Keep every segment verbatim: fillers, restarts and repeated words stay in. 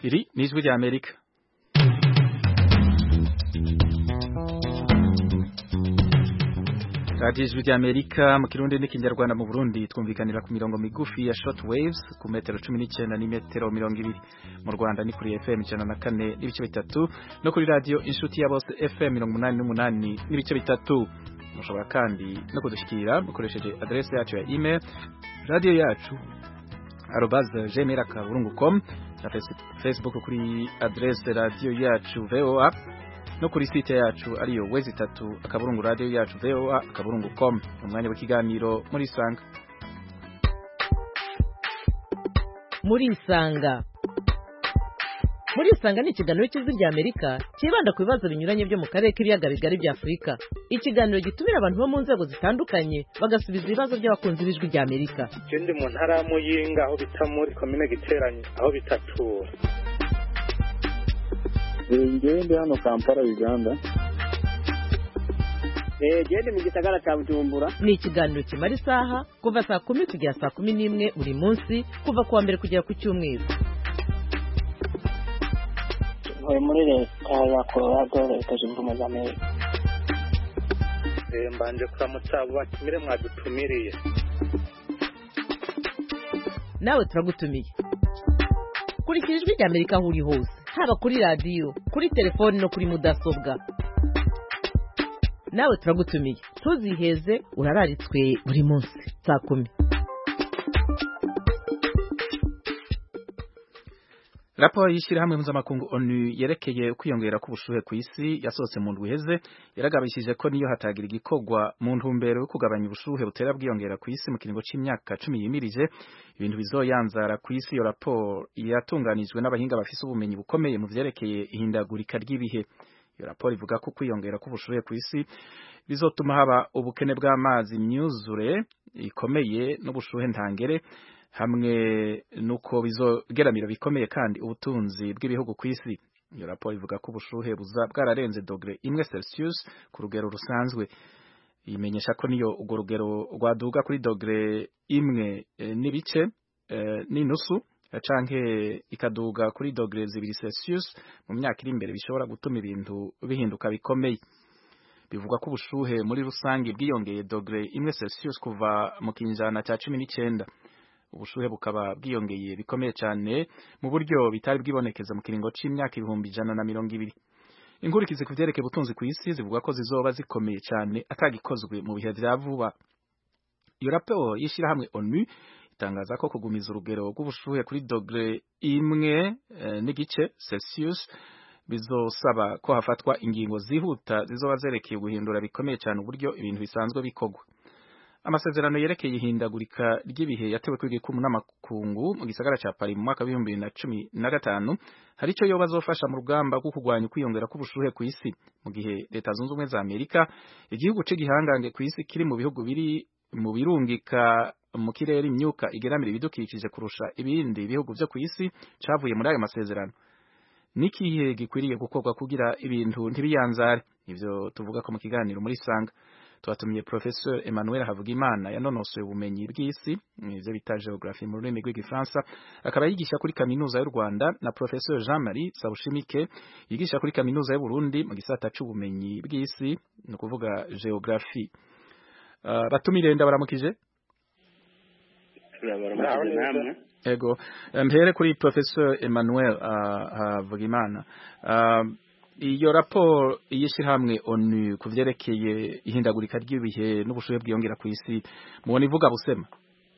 Iri ni ijwi rya Amerika. Radio ijwi rya Amerika mu Kirundi n'ikinyarwanda mu Burundi twumvikanira ku mirongo migufi ya short waves ku metero cumi n'icenda ni metero mirongo ibiri. Mu Rwanda ni kuri F M ijana na kane n'ibice bitatu no kuri radio Inshuti ya Bose F M mirongo umunani n'umunani n'ibice bitatu. Mushobora kandi no kudushikira mukoresheje adresse yacu ya email radio yacu arobase gmail akaburungu com na Facebook kuri adresse radio yacu V O A no kuri site yacu ariyo wezi tatu akaburungu radio yacu V O A akaburungu com. Umwanya w'ikiganiro muri Isanga. Muri Isanga Muri Isanga ni ikiganiro cy'ijwi rya Amerika kibanda ku bibazo binyuranye byo mu karere k'ibiyaga bigari bya Afurika. Ikiganiro gitumira abantu bo mu nzego zitandukanye bagasubiza ibibazo by'abakunzi b'ijwi rya Amerika. Ndi mu ntara ya Muyinga aho bita muri komine Giteranye aho bitatura. Ngende hano Kampala Uganda. Eh gende mu gisagara cya Bujumbura. Ni ikiganiro kimara isaha kuva saa kumi kugera saa kumi n'imwe buri munsi kuva kuwa mbere kugera ku cyumweru. Oya muri leta ya Colorado leta zunze ubumwe za Amerika. Eh mbanje kuramutsa batumire mwadutumiriye. Nawe turagutumiye. Kurikira ijwi rya Amerika aho uri hose, haba kuri radio, kuri telefone no kuri mudasobwa. Nawe turagutumiye. Tuziheze urararitswe buri munsi saa kumi. Raporo y'ishirahamwe mpuzamakungu ONU yerekeye kwiyongera k'ubushuhe ku isi yasohotse mu ndwi iheze yaragabishije ko niyo hatagira igikorwa mu ntumbero yo kugabanya ubushuhe butera bwiyongera ku isi mu kiringo c'imyaka cumi yimirije ibintu bizoyanzara ku isi. Iyo raporo yatunganijwe n'abahinga bafise ubumenyi bukomeye mu vyerekeye ihindagurika ry'ibihe. Iyo raporo ivuga ko kwiyongera k'ubushuhe ku isi bizotuma haba ubukene bw'amazi, imyuzure ikomeye n'ubushuhe ntangere, hamwe nuko bizogeramira bikomeye kandi ubutunzi bw'ibihugu ku isi. Iyo raporo ivuga ko ubushuhe buza bwararenze dogere imwe Celsius ku rugero rusanzwe. Imenyesha ko niyo urwo rugero rwaduga kuri dogere imwe e, n'ibice e, n'inusu canke ikaduga kuri dogere zibiri Celsius mu myaka iri imbere bishobora gutuma ibintu bihinduka bikomeye. Bivuga ko ubushuhe muri rusangi bwiyongeye dogere imwe Celsius kuva mu kinjana cya cumi n'icenda. Ubushuhe bukaba bwiyongeye bikomeye cyane mu buryo bitari bwibonekeza mu kiringo c'imyaka ibihumbi ijana na mirongo ibiri. Inkurikizi ku vyerekeye ubutunzi ku isi zivuga ko zizoba zikomeye cyane atagikozwe mu bihe vya vuba. Iyo raporo y'ishirahamwe ONU itangaza ko kugumiza urugero rw'ubushuhe kuri dogere imwe e, n'igice Celsius bizosaba ko hafatwa ingingo zihuta zizoba zerekeye guhindura bikomeye cyane uburyo ibintu bisanzwe bikorwa. Amasezerano yerekeye ihindagurika ry'ibihe yatewe kw'igikumu n'amakungu mu gisagara ca Paris mu mwaka wa bibiri na cumi na gatanu hari ico yoba azofasha mu rugamba rwo kurwanya kwiyongera k'ubushuhe ku isi, mu gihe Leta Zunze Ubumwe za Amerika igihugu c'igihangange ku isi kiri mu bihugu biri mu birungika mu kirere imyuka igeramira ibidukikije kurusha ibindi bihugu vyo ku isi cavuye muri ayo masezerano. Nikihe gikwiriye gukorwa kugira ibintu ntibiyanzare? Ivyo tuvuga ko mu kiganiro muri Isanga. Twatumiye Professeur Emmanuel Havugimana yanonosoye ubumenyi bw'isi ivyo bita geography mu rurimi rw'igifaransa, akaba yigisha kuri kaminuza y'u Rwanda, na Professeur Jean-Marie Sabushimike yigisha kuri kaminuza y'u Burundi mu gisata c'ubumenyi bw'isi no kuvuga geography. Uh, batumire ndabaramukije. Turabaramukije namwe. Ego mpere kuri Professeur Emmanuel uh, Havugimana. Uh, Iyo raporo y'ishirahamwe ONU kuvyerekeye ihindagurika ry'ibihe n'ubushuhe bwiyongera ku isi mubona ivuga busema?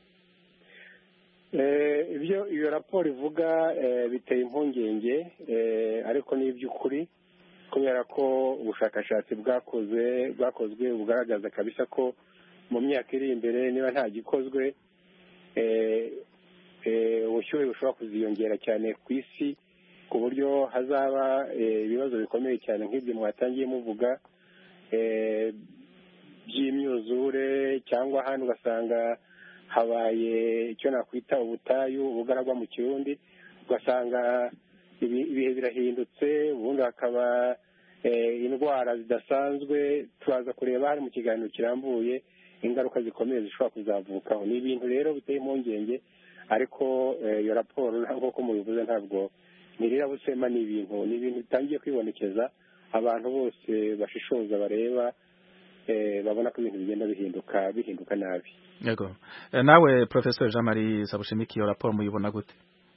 Eh ibyo iyo raporo ivuga eh, biteye impungenge eh, ariko ni iby'ukuri kubera ko ubushakashatsi bwakoze bwakozwe bugaragaza kabisa ko mu myaka iri imbere niba nta gikozwe eh eh ubushuhe bushobora kuziyongera cyane ku isi ku buryo hazaba ibibazo e, bikomeye cyane nk'ibyo mwatangiye muvuga e, by'imyuzure cyangwa hano ugasanga habaye icyo nakwita ubutayu bugaragwa mu Kirundi, ugasanga ibihe birahindutse ubundi hakaba e, indwara zidasanzwe. Turaza kureba hari mu kiganiro kirambuye ingaruka zikomeye zishobora kuzavukaho. Ni ibintu rero biteye impungenge, ariko iyo raporo nk'uko mubivuze ntabwo ntirirabusema ni ibintu ni ibintu bitangiye kwibonekeza abantu bose bashishoza bareba babona ko ibintu bigenda bihinduka bihinduka nabi. Yego. Nawe Professor Jean Marie Sabushimiki iyo raporo muyibona gute?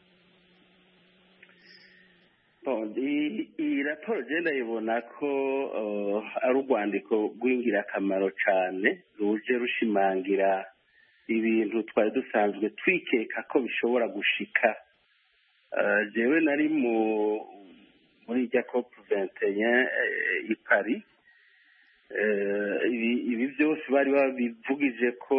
Iyi raporo genda yibona ko ari urwandiko rw'ingirakamaro cyane ruje rushimangira ibintu twari dusanzwe twikeka ko bishobora gushika. Jewe nari muri rya COP vingt et un i Paris, ibi byose bari babivugije ko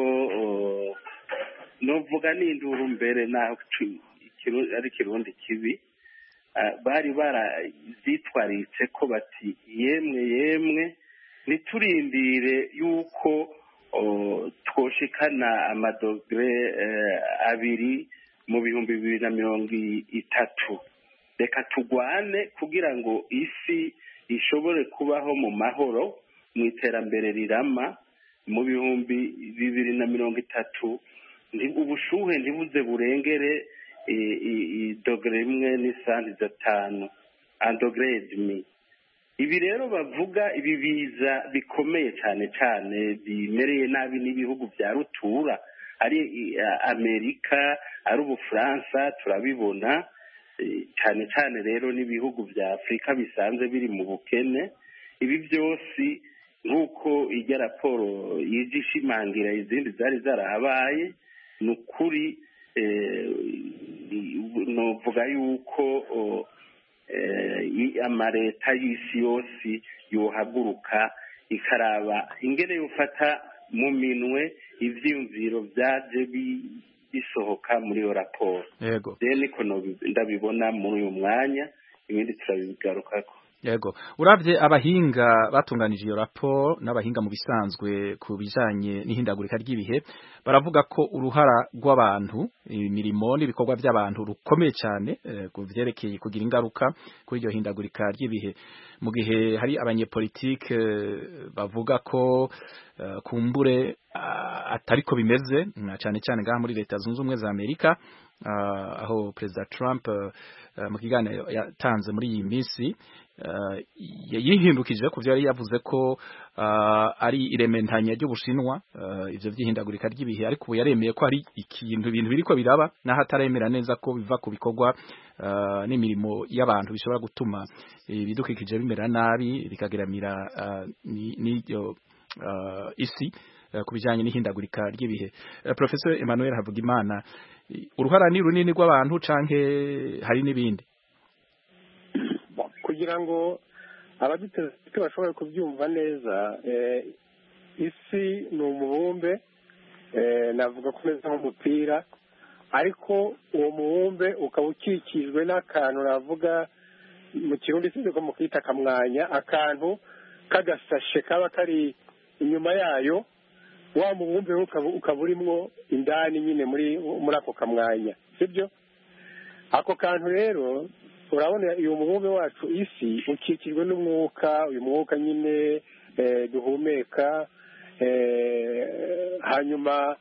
novuga n'induru mbere naho ari kirundi kibi, bari barazitwaritse ko bati yemwe yemwe niturindire yuko twoshikana amadogre abiri mu bihumbi bibiri na mirongo itatu, reka tugwane kugira ngo isi ishobore kubaho mu mahoro mu iterambere rirama mu bihumbi bibiri na mirongo itatu, ubushuhe ntibuze burengere idogere imwe n'isanti zitanu andogre edmi. Ibi rero bavuga ibi biza bikomeye cyane cyane bimereye nabi n'ibihugu bya rutura ari Amerika ari Ubufaransa turabibona cyane cyane rero n'ibihugu bya Afrika bisanzwe biri mu bukene. Ibi byose nk'uko ijya raporo yijishimangira izindi zari zarahabaye ni ukuri novuga yuko amareta y'isi yose yohaguruka ikaraba ingene yofata mu minwe ivyiyumviro vyaje bisohoka muri iyo raporo. Yego. Rero niko ndabibona muri uyu mwanya, ibindi turabigarukako. Yego. Uravye abahinga batunganije iyo raporo n'abahinga mu bisanzwe ku bijanye n'ihindagurika ry'ibihe baravuga ko uruhara rw'abantu imirimo n'ibikorwa by'abantu rukomeye cyane ku vyerekeye kugira ingaruka kuri iryo hindagurika ry'ibihe, mu gihe hari abanyepolitike bavuga ko uh, kumbure uh, atariko bimeze cyane cyane ngaha muri Leta Zunze Ubumwe za Amerika, uh, aho President Trump uh, mu kiganiro yatanze muri iyi minsi Uh, yihindukije ku byo yari yavuze ko uh, ari irementanya ry'Ubushinwa uh, ivyo vyihindagurika ry'ibihe, ariko ubu yaremeye ko ari ikintu ibintu biriko biraba naho ataremera neza ko biva ku bikorwa uh, n'imirimo y'abantu bishobora gutuma ibidukikije bimera nabi bikageramira uh, n'iryo uh, isi uh, ku bijanye n'ihindagurika ry'ibihe. uh, Professor Emmanuel Havugimana, uruhara ni runini rw'abantu canke hari n'ibindi? Kugira ngo abaduteze bashobore kubyumva neza, isi ni umubumbe navuga ko umeze nk'umupira, ariko uwo mubumbe ukaba ukikijwe n'akantu navuga mu kirundi sinzi ko mukita akamwanya, akantu k'agasashe kaba kari inyuma yayo, wa mubumbe ukaba urimwo indani nyine muri muri ako kamwanya, sibyo? Ako kantu rero urabona uyu mubumbe wacu isi ukikijwe n'umwuka, uyu mwuka nyine duhumeka, hanyuma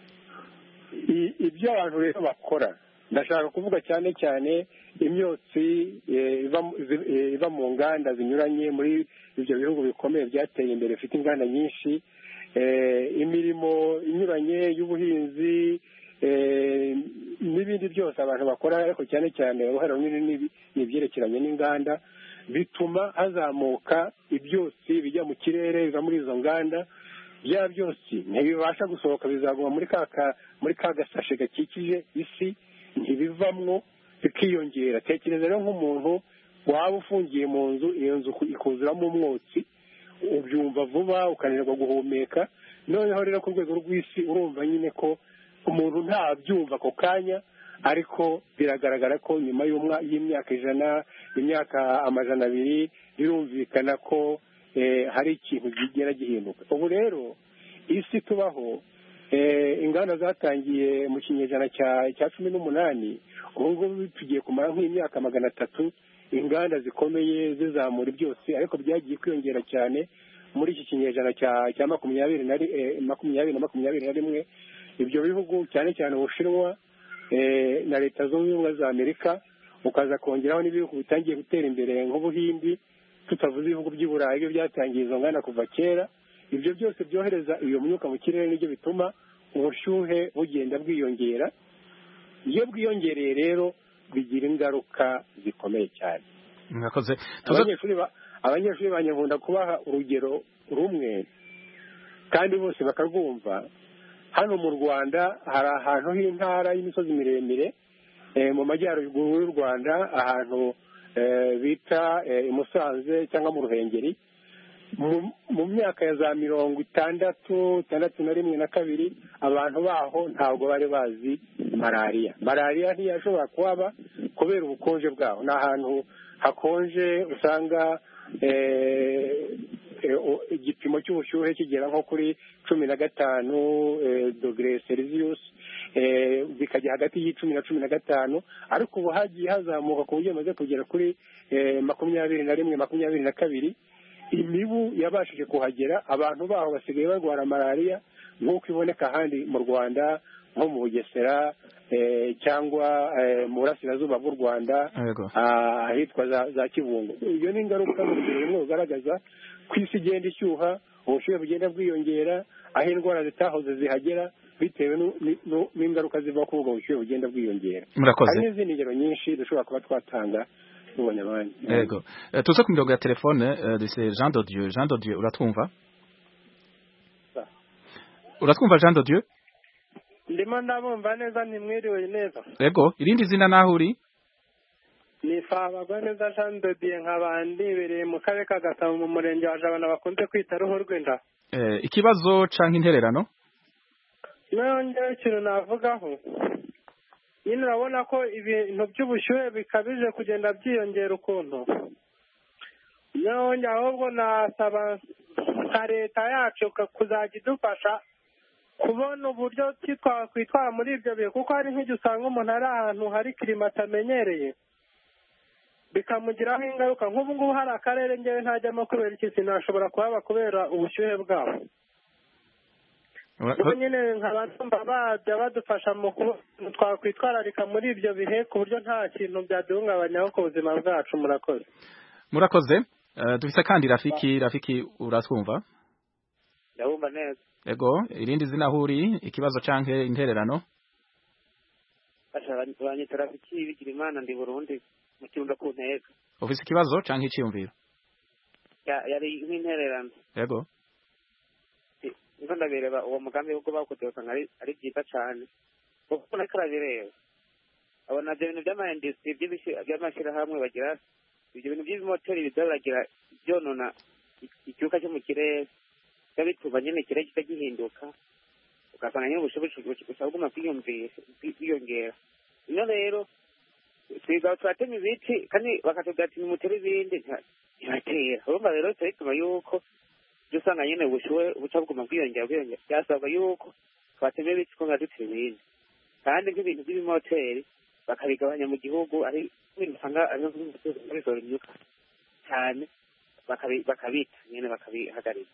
ibyo abantu rero bakora, ndashaka kuvuga cyane cyane imyotsi iva mu nganda zinyuranye muri ibyo bihugu bikomeye byateye imbere bifite inganda nyinshi, imirimo inyuranye y'ubuhinzi n'ibindi byose abantu bakora, ariko cyane cyane uruhare runini n'ibyerekeranye n'inganda, bituma hazamuka ibyotsi bijya mu kirere biva muri izo nganda. Bya byose ntibibasha gusohoka, bizaguma muri ka muri ka gasashe gakikije isi, ntibivamwo bikiyongera. Tekereza rero nk'umuntu waba ufungiye mu nzu, iyo nzu ikuzuramo umwotsi, ubyumva vuba ukananirwa guhumeka. Noneho rero ku rwego rw'isi urumva nyine ko umuntu ntabyumva ako kanya, ariko biragaragara ko nyuma y'imyaka ijana imyaka amajana abiri birumvikana ko hari ikintu kigera gihinduka. Ubu rero isi tubaho, inganda zatangiye mu kinyejana cya cumi n'umunani, ubu ngubu tugiye kumara nk'imyaka magana atatu inganda zikomeye zizamura byose, ariko byagiye kwiyongera cyane muri iki kinyejana cya makumyabiri na makumyabiri na makumyabiri na rimwe. Ibyo bihugu cyane cyane Ubushinwa na Leta Zunze Ubumwe za Amerika ukaza kongeraho n'ibihugu bitangiye gutera imbere nk'ubuhindi tutavuze ibihugu by'i burayi byo byatangiye izo nganda kuva kera. Ibyo byose byohereza iyo myuka mu kirere nibyo bituma ubushyuhe bugenda bwiyongera. Iyo bwiyongereye rero bigira ingaruka zikomeye cyane. Mwakoze. Abanyeshuri ba abanyeshuri banyakunda kubaha urugero rumwe kandi bose bakarwumva. Hano mu Rwanda hari ahantu h'intara y'imisozi miremire mu majyaruguru y'u Rwanda, ahantu bita i Musanze cyangwa mu Ruhengeri. Mu myaka ya za mirongo itandatu itandatu na rimwe na kabiri abantu baho ntabwo bari bazi malariya. Malariya ntiyashobora kuhaba kubera ubukonje bwaho. Ni ahantu hakonje, usanga igipimo cy'ubushyuhe kigera nko kuri cumi na gatanu dogere celsius, bikajya hagati y'icumi na cumi na gatanu, ariko ubu hagiye hazamuka ku buryo bamaze kugera kuri makumyabiri na rimwe makumyabiri na kabiri. Imibu yabashije kuhagera, abantu baho basigaye barwara malariya nk'uko iboneka ahandi mu Rwanda, nko mu Bugesera cyangwa mu burasirazuba bw'u Rwanda ahitwa za Kibungo. Iyo ni ingaruka mu rugero rumwe rugaragaza ko isi igenda ishyuha, ubushyuhe bugenda bwiyongera, aho indwara zitahoze zihagera bitewe n'ingaruka ziva kuri ubwo bushyuhe bugenda bwiyongera. Hari n'izindi ngero nyinshi dushobora kuba twatanga. Yego, tuze ku mirongo ya telefone duse Jean de Dieu. Jean de Dieu, uratwumva? Uratwumva Jean de Dieu? Ndimo ndabumva neza, ntimwiriwe neza. Yego, irindi zina naho uri? Ni Fabagwa neza Jean de Dieu, nk'abandi bereye mu karere ka Gasabo mu murenge wa Jabana bakunze kwita Ruhu rw'Inda. Eh, ikibazo canke intererano? Nongeyeho ikintu navugaho. Nyine urabona ko ibintu by'ubushyuhe bikabije kugenda byiyongera ukuntu. None ahubwo nasaba nka leta yacu kuzajya idufasha kubona uburyo twakwitwara muri ibyo bihe, kuko hari nk'igihe usanga umuntu ari ahantu hari kirima atamenyereye bikamugiraho ingaruka. Nk'ubu ngubu hari akarere ngewe ntajyamo kubera iki sinashobora kuhaba kubera ubushyuhe bwabo. Ubu nyine nk'abantu bajya badufasha mu kuntu twakwitwararika muri ibyo bihe ku buryo nta kintu byaduhungabanyaho ku buzima bwacu. Murakoze. Murakoze. Dufise kandi Rafiki. Rafiki, uratwumva? Ndabumva neza. Yego, irindi zina aho uri, ikibazo canke intererano? Banyita Rafiki Bigirimana, ndi Burundi mu Kirundo ku Ntega. Ufise ikibazo canke iciyumviro? Yari nk'intererano. Yego. Niko ndabireba uwo mugambi w'uko bakoze usanga ari byiza cyane, kuko nako arabireba abona ibyo bintu by'amaindustry by'amashyirahamwe bagira ibyo bintu by'ibimoteri bizabagira byonona icyuka cyo mu kirere, bituma nyine ikirere kita gihinduka, ugasanga nyine ubushobozi busabwa kwiyongera. Ino rero twiga turatema ibiti kandi bakatubwira ati nimutere ibindi ntibatera. Urumva rero bituma yuko dusanga nyine ubushuhe buca buguma bwiyongera bwiyongera. Byasabwa yuko twatema ibiti ko dutera ibindi, kandi nk'ibintu by'ibimoteri bakabigabanya mu gihugu, ari ibintu usanga bizora imyuka cyane, bakabita nyine bakabihagarika.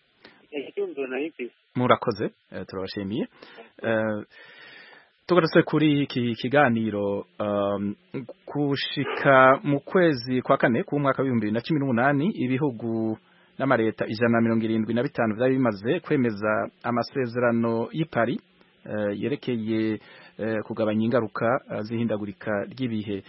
Murakoze, turabashimiye. Tugarutse kuri iki kiganiro, kushika mu kwezi kwa kane k'umwaka w'ibihumbi bibiri na cumi n'umunani ibihugu n'amareta ijana na mirongo irindwi na bitanu byari bimaze kwemeza amasezerano y'i Paris yerekeye kugabanya ingaruka z'ihindagurika ry'ibihe.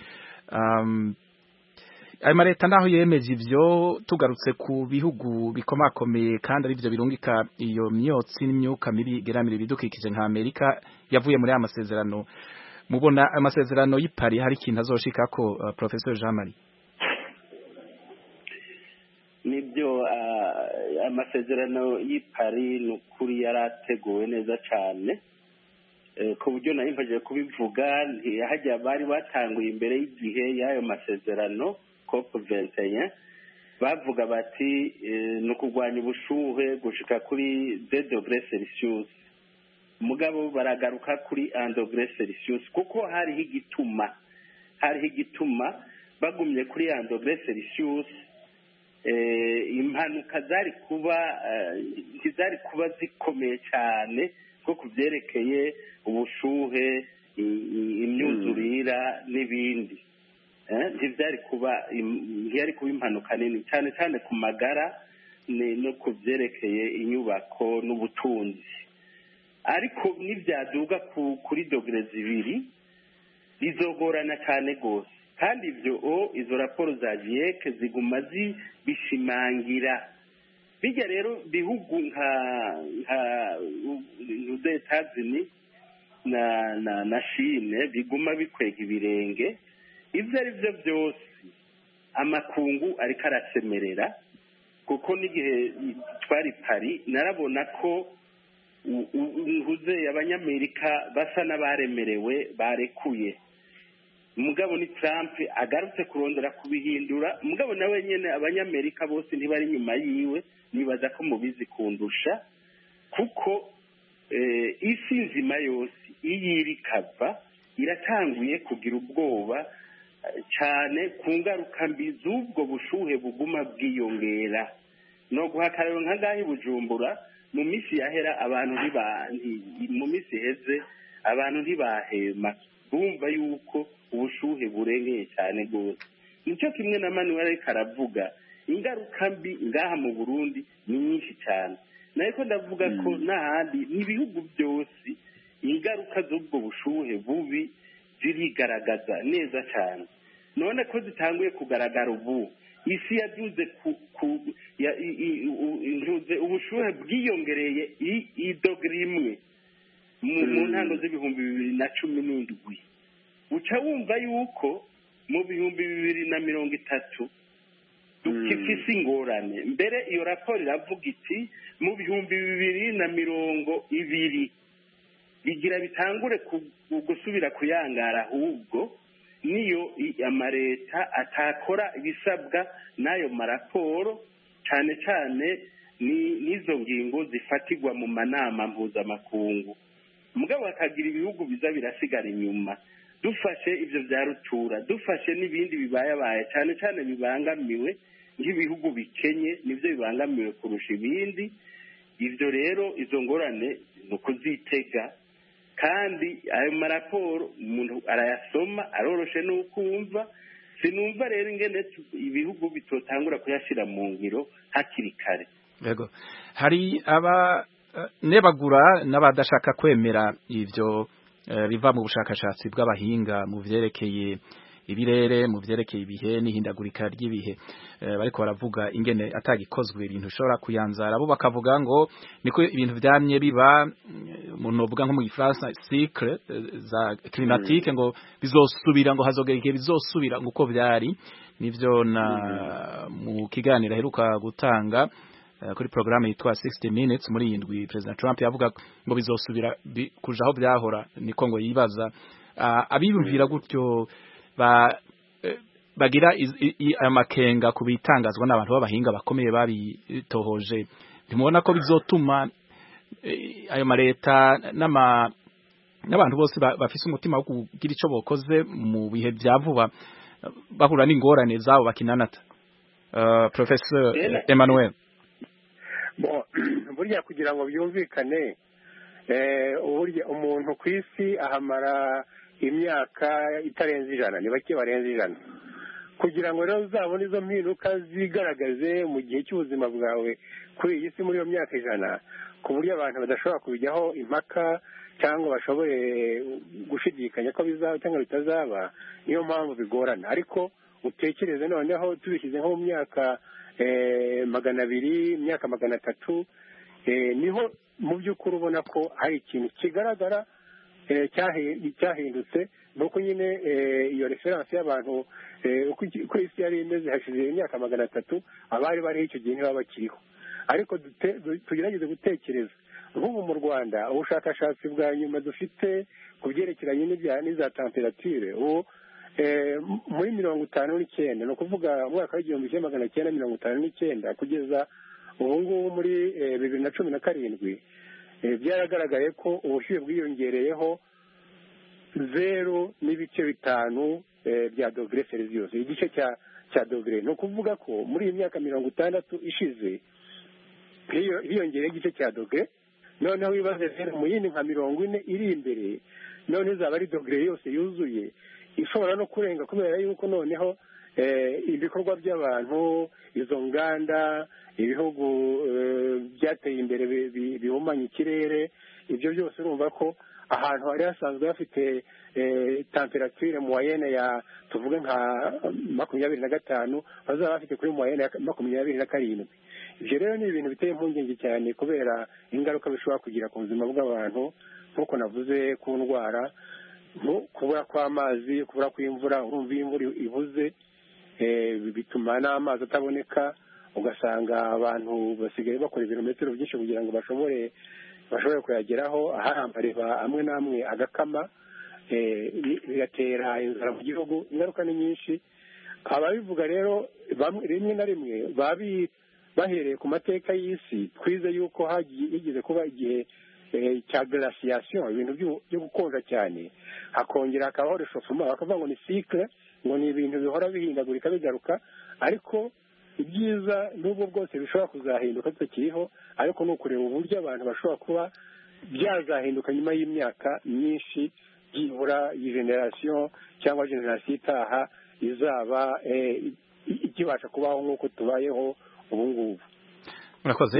Ayo mareta naho yemeje ivyo, tugarutse ku bihugu bikomakomeye kandi ari byo birungika iyo myotsi n'imyuka mibi geramira ibidukikije nka Amerika yavuye muri aya masezerano, mubona amasezerano y'i Paris hari ikintu azoshikako? uh, Professor Jean Marie. Nibyo, uh, amasezerano y'i Paris n'ukuri yarateguwe neza cyane, uh, ku buryo nari mpaje kubivuga hajya bari batanguye imbere y'igihe y'ayo masezerano COP vingt et un, bavuga bati ni ukugwanya ubushuhe gushika kuri deux degrés Celsius, mugabo baragaruka kuri un degré Celsius kuko hariho igituma hariho igituma bagumye kuri un degré Celsius. Impanuka zari kuba ntizari kuba zikomeye cyane nko kubyerekeye ubushuhe, imyuzurira n'ibindi. ntibyari kuba ntiyari kuba impanuka nini cyane cyane ku magara no ku byerekeye inyubako n'ubutunzi. Ariko n'ibyaduga kuri dogere zibiri bizogorana cyane rwose, kandi ibyo izo raporo za jiyeke ziguma zibishimangira. Bijya rero bihugu nka nka Etazini na na na Chine biguma bikwega ibirenge, ibyo ari byo byose amakungu ariko arasemerera, kuko n'igihe twari Paris narabona ko uhuze abanyamerika basa n'abaremerewe barekuye. Mugabo ni Trump agarutse kurondera kubihindura, mugabo nawe nyene abanyamerika bose ntibari nyuma yiwe, nibaza ko mubizi kundusha, kuko eh, isi nzima yose iyiri kava iratanguye kugira ubwoba cyane ku ngaruka mbi z'ubwo bushuhe buguma bwiyongera. No guhakariro nk'agahe Bujumbura mu misi yahera abantu mu misi heze abantu ntibahema, bumva yuko ubushuhe burengeye cyane rwose. Nicyo kimwe na Manuel ariko aravuga, ingaruka mbi ngaha mu Burundi ni nyinshi cyane. Nariko ndavuga ko n'ahandi n'ibihugu byose ingaruka z'ubwo bushuhe bubi zirigaragaza neza cyane. None ko zitanguye kugaragara ubu, isi yaduze ku ubushuhe bwiyongereye idogere imwe mu ntango z'ibihumbi bibiri na cumi n'indwi. Uca wumva yuko mu bihumbi bibiri na mirongo itatu dufise ingorane. Mbere iyo raporo iravuga iti mu bihumbi bibiri na mirongo ibiri bigira bitangure gusubira kuyangara, ahubwo niyo amareta atakora ibisabwa n'ayo maraporo, cyane cyane n'izo ngingo zifatirwa mu manama mpuzamakungu. Mugabo hakagira ibihugu biza birasigara inyuma. Dufashe ibyo bya rutura, dufashe n'ibindi bibayabaye cyane cyane bibangamiwe nk'ibihugu bikenye, nibyo bibangamiwe kurusha ibindi. Ibyo rero izo ngorane ni ukuzitega, kandi ayo maraporo umuntu arayasoma aroroshe n'ukumva. Sinumva rero ingene ibihugu bitotangura kuyashyira mu ngiro hakiri kare. Yego, hari aba nebagura n'abadashaka kwemera ivyo biva mu bushakashatsi bw'abahinga mu vyerekeye ibirere, mu vyerekeye ibihe n'ihindagurika ry'ibihe. Bariko baravuga ingene atagikozwe ibintu ushobora kuyanzara, bo bakavuga ngo niko ibintu vyamye biba, umuntu uvuga nko mu Gifaransa cycle za climatique, ngo bizosubira, ngo hazogera igihe bizosubira nguko vyari. Nivyo na mu kiganiro aheruka gutanga kuri programme yitwa sixty minutes muri yindwi, President Trump yavuga ngo bizosubira kuja aho byahora. Niko ngo yibaza abiyumvira gutyo ba bagira amakenga kubitangazwa n'abantu b'abahinga bakomeye babitohoje. Ntimubona ko bizotuma ayo mareta n'ama n'abantu bose bafise umutima wo kugira ico bokoze mu bihe bya vuba bahura n'ingorane zabo bakinanata? uh, Professor Emmanuel. Bon, burya kugira ngo byumvikane, eh burya umuntu ku isi ahamara imyaka itarenze ijana, ni bake barenze ijana. Kugira ngo rero uzabone izo mpinduka zigaragaze mu gihe cy'ubuzima bwawe kuri iyi si muri iyo myaka ijana, ku buryo abantu badashobora kubijyaho impaka cyangwa bashobore gushidikanya ko bizaba cyangwa bitazaba, niyo mpamvu bigorana. Ariko utekereze noneho tubishyize nko mu myaka eh magana abiri, imyaka magana atatu, eh niho mu by'ukuri ubona ko hari ikintu kigaragara cyahindutse. Nuko nyine iyo reference y'abantu uko isi yari imeze hashize imyaka magana atatu, abari bari icyo gihe ntibaba bakiriho. Ariko tugerageze gutekereza nk'ubu mu Rwanda, ubushakashatsi bwa nyuma dufite ku byerekeranye n'iza temperature, ubu muri mirongo itanu n'icyenda, ni ukuvuga umwaka w'igihumbi kimwe magana cyenda mirongo itanu n'icyenda kugeza ubu ngubu muri bibiri na cumi na karindwi, byaragaragaye ko ubushyuhe bwiyongereyeho zeru n'ibice bitanu bya dogere Celsius, igice cya cya dogere. Ni ukuvuga ko muri iyi myaka mirongo itandatu ishize hiyongereye igice cya dogere. Noneho wibaze rero mu yindi nka mirongo ine iri imbere, none izaba ari dogere yose yuzuye, ushobora no kurenga kubera yuko noneho ibikorwa by'abantu izo nganda ibihugu byateye imbere bihumanya ikirere ibyo byose urumva ko ahantu hari hasanzwe hafite temperature moyenne ya tuvuge nka makumyabiri na gatanu bazaba bafite kuri moyenne ya makumyabiri na karindwi. Ibyo rero ni ibintu biteye impungenge cyane kubera ingaruka bishobora kugira ku buzima bw'abantu nk'uko navuze ku ndwara, kubura kw'amazi, kubura kw'imvura. Urumva iyo imvura ibuze bituma n'amazi ataboneka, ugasanga abantu basigaye bakora ibirometero byinshi kugira ngo bashobore bashobore kuyageraho. Amareba amwe n'amwe agakama, bigatera inzara mu gihugu. Ingaruka ni nyinshi. Ababivuga rero rimwe na rimwe babi bahereye ku mateka y'isi, twize yuko higeze kuba igihe cya glaciation, ibintu byo gukonja cyane, hakongera hakabaho reshofuma, bakavuga ngo ni cycle, ngo ni ibintu bihora bihindagurika bigaruka. Ariko ibyiza n'ubwo bwose bishobora kuzahinduka tutakiriho, ariko ni ukureba uburyo abantu bashobora kuba byazahinduka nyuma y'imyaka myinshi, byibura iyi generation cyangwa generation itaha izaba ikibasha kubaho nk'uko tubayeho ubu ngubu. Murakoze.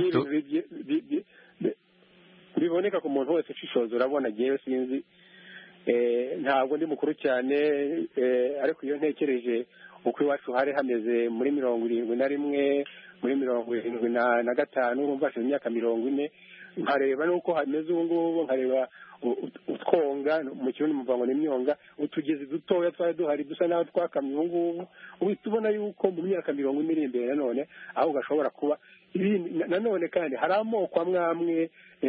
Biboneka ku muntu wese ushishoza, urabona ngewe sinzi, ntabwo ndi mukuru cyane, ariko iyo ntekereje uko iwacu hari hameze muri mirongo irindwi na rimwe muri mirongo irindwi na gatanu, urumva hashize imyaka mirongo ine, nkareba n'uko hameze ubu ngubu, nkareba utwonga mu kirundi muvuga ngo ni imyonga, utugezi dutoya twari duhari dusa n'aho twakamye ubu ngubu, uhita ubona yuko mu myaka mirongo ine iri imbere nanone aho gashobora kuba. Nanone kandi hari amoko amwe amwe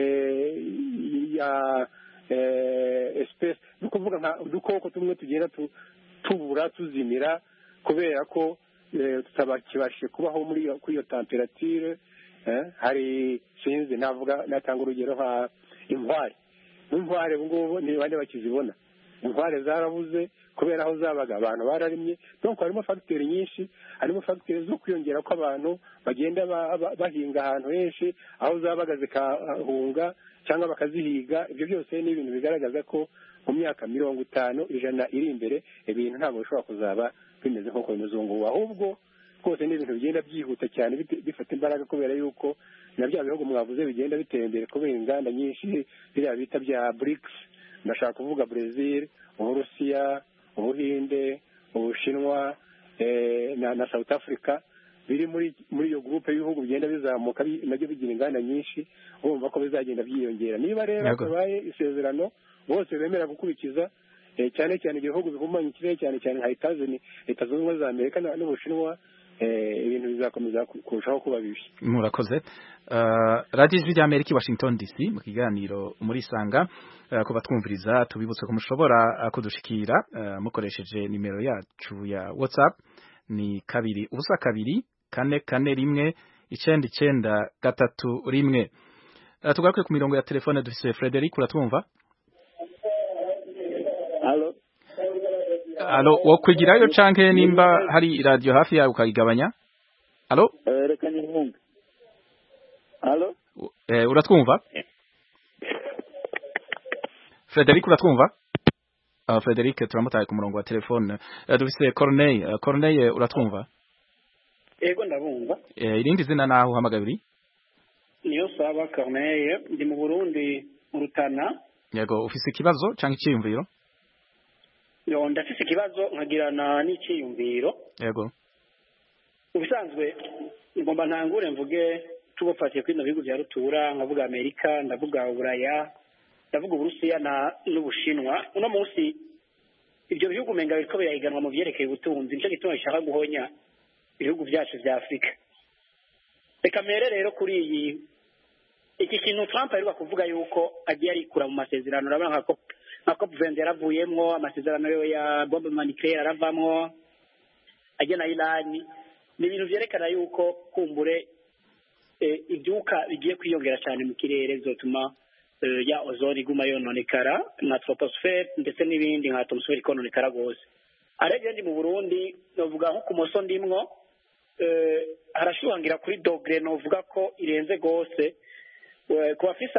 ya espèce, ni ukuvuga nka udukoko tumwe tugenda tubura tuzimira kubera ko tutabakibashije kubaho muri kuri iyo temperature. Hari sinzi navuga natanga urugero nka inkware. Inkware ubu ngubu ni bande bakizibona, inkware zarabuze kubera aho zabaga abantu bararimye. Donc harimo facteurs nyinshi, harimo facteurs zo kwiyongera ko abantu bagenda bahinga ahantu henshi, aho zabaga zikahunga cyangwa bakazihiga. Ibyo byose ni ibintu bigaragaza ko mu myaka mirongo itanu ijana iri imbere ibintu ntabwo bishobora kuzaba bimeze nk'uko bimeze ubu ngubu, ahubwo rwose ni ibintu bigenda byihuta cyane bifata imbaraga kubera yuko na bya bihugu mwavuze bigenda bitera imbere kubera inganda nyinshi biriya bita bya BRICS. Ndashaka kuvuga Brazil, Uburusiya, Ubuhinde, Ubushinwa na South Africa, biri muri muri iyo groupe y'ibihugu bigenda bizamuka nabyo bigira inganda nyinshi. Urumva ko bizagenda byiyongera. Niba rero habaye isezerano bose bemera gukurikiza, cyane cyane ibihugu bihumanya ikirere, cyane cyane nka Etazini, Leta Zunze Ubumwe za Amerika n'Ubushinwa, ibintu bizakomeza kurushaho kuba bibi. Murakoze. Radio Ijwi ry'Amerika i Washington D C mu kiganiro muri Sanga, ko batwumviriza tubibutse ko mushobora kudushikira mukoresheje nimero yacu ya WhatsApp ni kabiri ubusa kabiri kane kane rimwe icenda icenda gatatu rimwe. Tugaruke ku mirongo ya telefone dufise Frederic, uratwumva? Allo. Allo, wokwigirayo canke nimba hari radio hafi yawe ukayigabanya? Allo? Eh, reka nimwumve. Allo? Eh, uratwumva? Frederic, uratwumva? Ah, Frederic turamutaye ku murongo wa telefone. Uh, dufise Corneille, uh, Corneille uratwumva? Ego ndabumva. Eh, irindi zina naho uhamagabiri? Niyo saba Corneille, ndi mu Burundi mu Rutana. Yego, ufise ikibazo canke iciyumviro? Yo, ndafise ikibazo nkagirana n'iciyumviro. Yego. Ubisanzwe ngomba ntangure mvuge tubafatiye kwino bihugu bya rutura, nkavuga Amerika, ndavuga Uburaya, ndavuga Uburusiya na n'Ubushinwa. Uno munsi ibyo bihugu menga biriko birahiganwa mu byerekeye ubutunzi, nicyo gituma bishaka guhonya ibihugu byacu vya Afrika. Reka mere rero kuri iyi iki kintu Trump aheruka kuvuga yuko agiye arikura mu masezerano, urabona nka COP nka COP vingt yaravuyemwo, amasezerano yo ya bombe nucleaire aravamwo, ajya na Iran. Ni ibintu vyerekana yuko kumbure e, ibyuka bigiye kwiyongera cyane mu kirere bizotuma e, ya ozone iguma yononekara na troposphère ndetse n'ibindi nka atmosphère ikononekara gose. Arebye ndi mu Burundi novuga nko ku moso ndimwo eh harashuhangira kuri dogre novuga ko irenze gose, ku bafise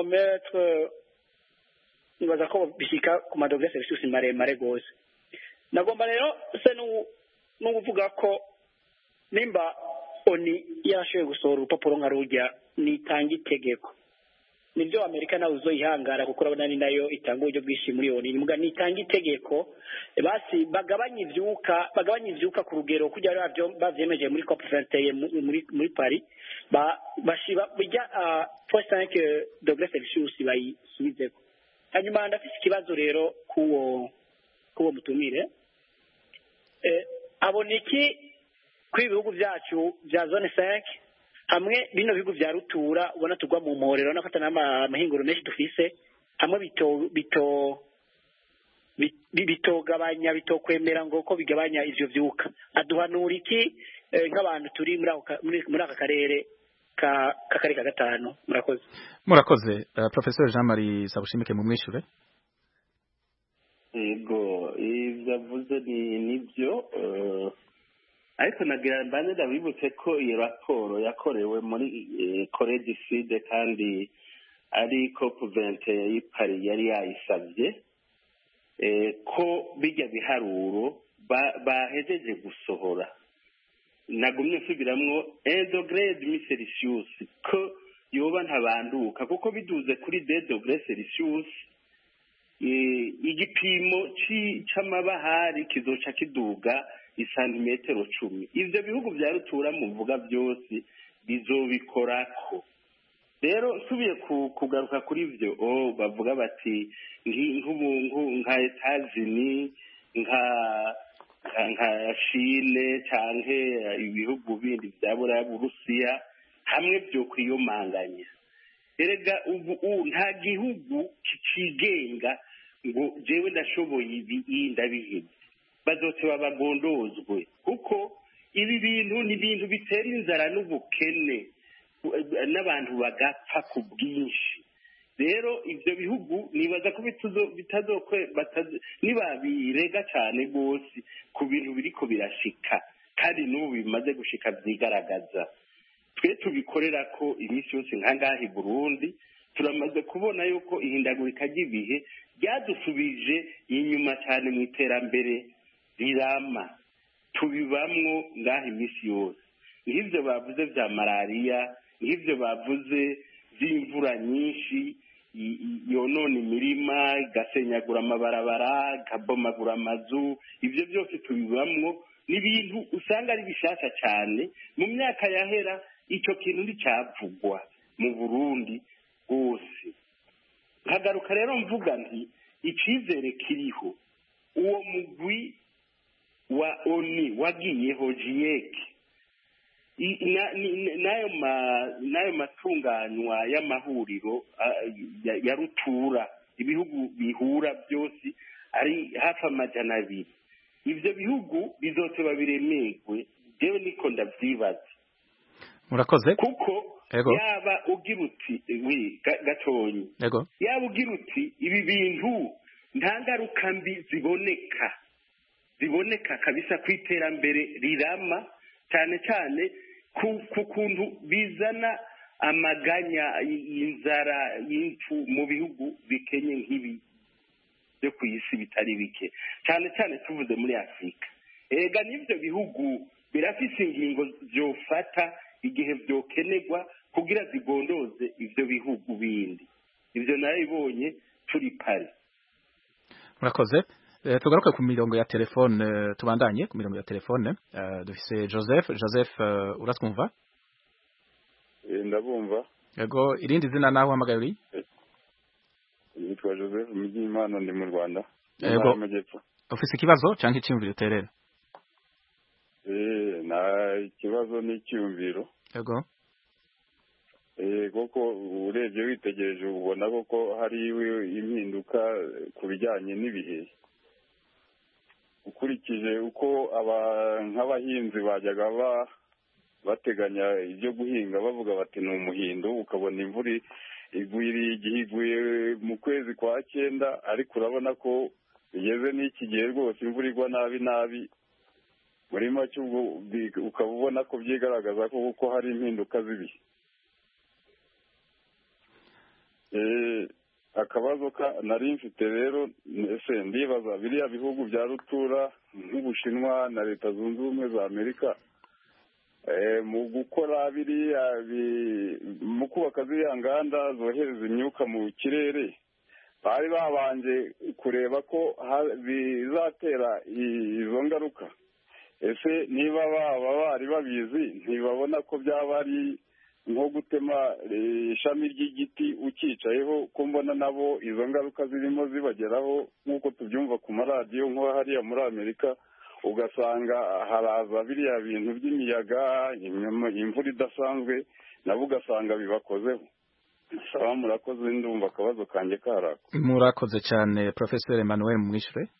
amatermometre nibaza ko bishika ku madogre Celsius maremare gose. rero se n'uvuga ko nimba oni yarashoboye gusohora urupapuro nka rujya nitanga itegeko nibyo Amerika nawe uzoyihangara kuko urabona ni nayo itanga uburyo bwinshi muri oni nimuga nitanga itegeko basi bagabanye ivyuka bagabanye ivyuka ku rugero kujya bavyo bavyemeje muri COP vingt et un muri muri Paris ba bashiba bijya point cinq degrés Celsius bayisubizeko hanyuma ndafise ikibazo rero kuwo kuwo mutumire eh aboneki kw'ibihugu byacu bya zone cinq hamwe bino bihugu vya rutura ubona tugwa mu mporero nakata n'amahinguro menshi dufise hamwe bito bito bitogabanya bitokwemera ngo ko bigabanya ivyo vyuka aduhanura iki nk'abantu turi muri muri aka karere ka kakare ka gatanu murakoze murakoze uh, Professor Jean Marie Sabushimike mu mwishure ego ivyo avuze ni nivyo uh... ariko nagira mbane ndabibutse ko iyo raporo yakorewe muri Corée du Sud kandi ari COP vingt et un y'i Paris yari yayisabye ko bijya biharuro bahejeje gusohora nagumye subiramwo un degré demi Celsius ko yoba ntabanduka kuko biduze kuri deux degrés Celsius igipimo c'amabahari kizoca kiduga isantimetero cumi ivyo bihugu vya rutura muvuga byose bizobikorako rero nsubiye kugaruka kuri ivyo oh bavuga bati nk'ubungu nka Etats-Unis nka nka Chile canke ibihugu bindi vya Buraya Burusiya hamwe byo kwiyomanganya erega ubu nta gihugu kicigenga ngo jewe ndashoboye ibi ndabiheze bazote babagondozwe kuko ibi bintu ni bintu bitera inzara n'ubukene n'abantu bagapfa ku bwinshi rero ivyo bihugu nibaza ko bitazokwe nibabirega cyane gose ku bintu biriko birashika kandi n'ubu bimaze gushika vyigaragaza twe tubikorera ko iminsi yose nkangahe i Burundi turamaze kubona yuko ihindagurika ry'ibihe ryadusubije inyuma cyane mu iterambere rirama tubibamwo ngaho iminsi yose nk'ivyo bavuze vya malariya nk'ivyo bavuze vy'imvura nyinshi yonona imirima igasenyagura amabarabara ikabomagura amazu ivyo byose tubibamwo n'ibintu usanga ari bishasha cyane mu myaka yahera icyo kintu nticyavugwa mu Burundi rwose nkagaruka rero mvuga nti icizere kiriho uwo mugwi wa oni wagiyeho jiyeke nayo nayo matunganywa y'amahuriro ya rutura ibihugu bihura byose ari hafi amajana abiri ivyo bihugu bizote babiremegwe jewe niko ndavyibaza murakoze kuko Ego. yaba ugira uti wi gatonyi Ego. yaba ugira uti ibi bintu nta ngaruka mbi ziboneka ziboneka kabisa ku iterambere rirama cyane cyane ku kuntu bizana amaganya y'inzara y'imfu mu bihugu bikenye nk'ibi byo ku isi bitari bike cyane cyane tuvuze muri Afurika ega n'ivyo bihugu birafise ingingo vyofata igihe vyokenegwa kugira zigondoze ivyo bihugu bindi ivyo narabibonye turi pari murakoze Uh, tugaruke ku mirongo ya telefone uh, tubandanye ku mirongo ya telefone uh, dufise Joseph Joseph uh, uratwumva eh ndabumva yego irindi zina naho hamagaye uri yitwa Joseph Mujimana ndi mu Rwanda yego ufise ikibazo canke icyumviro uterera eh na ikibazo n'icyumviro yego eh koko urebye witegereje ubona koko hari impinduka ku bijyanye n'ibihe ukurikije uko aba nk'abahinzi bajyaga ba bateganya ibyo guhinga bavuga bati ni umuhindo ukabona imvura igwiriye igihe iguye mu kwezi kwa cyenda ariko urabona ko bigeze n'iki gihe rwose imvura igwa nabi nabi muri make ubwo ukaba ubona ko byigaragaza ko kuko hari impinduka z'ibihe akabazo ka nari mfite rero ese ndibaza biriya bihugu bya rutura nk'Ubushinwa na Leta Zunze Ubumwe za Amerika mu gukora biriya mu kubaka ziriya nganda zohereza imyuka mu kirere bari babanje kureba ko bizatera izo ngaruka. Ese niba baba bari babizi ntibabona ko byaba ari nko gutema ishami ry'igiti ukicayeho, ko mbona nabo izo ngaruka zirimo zibageraho nk'uko tubyumva ku maradiyo nko hariya muri Amerika, ugasanga haraza biriya bintu by'imiyaga, imvura idasanzwe, nabo ugasanga bibakozeho. Saba murakoze, ndumva akabazo kanjye karako. Murakoze cyane Professor Emmanuel Mwishure.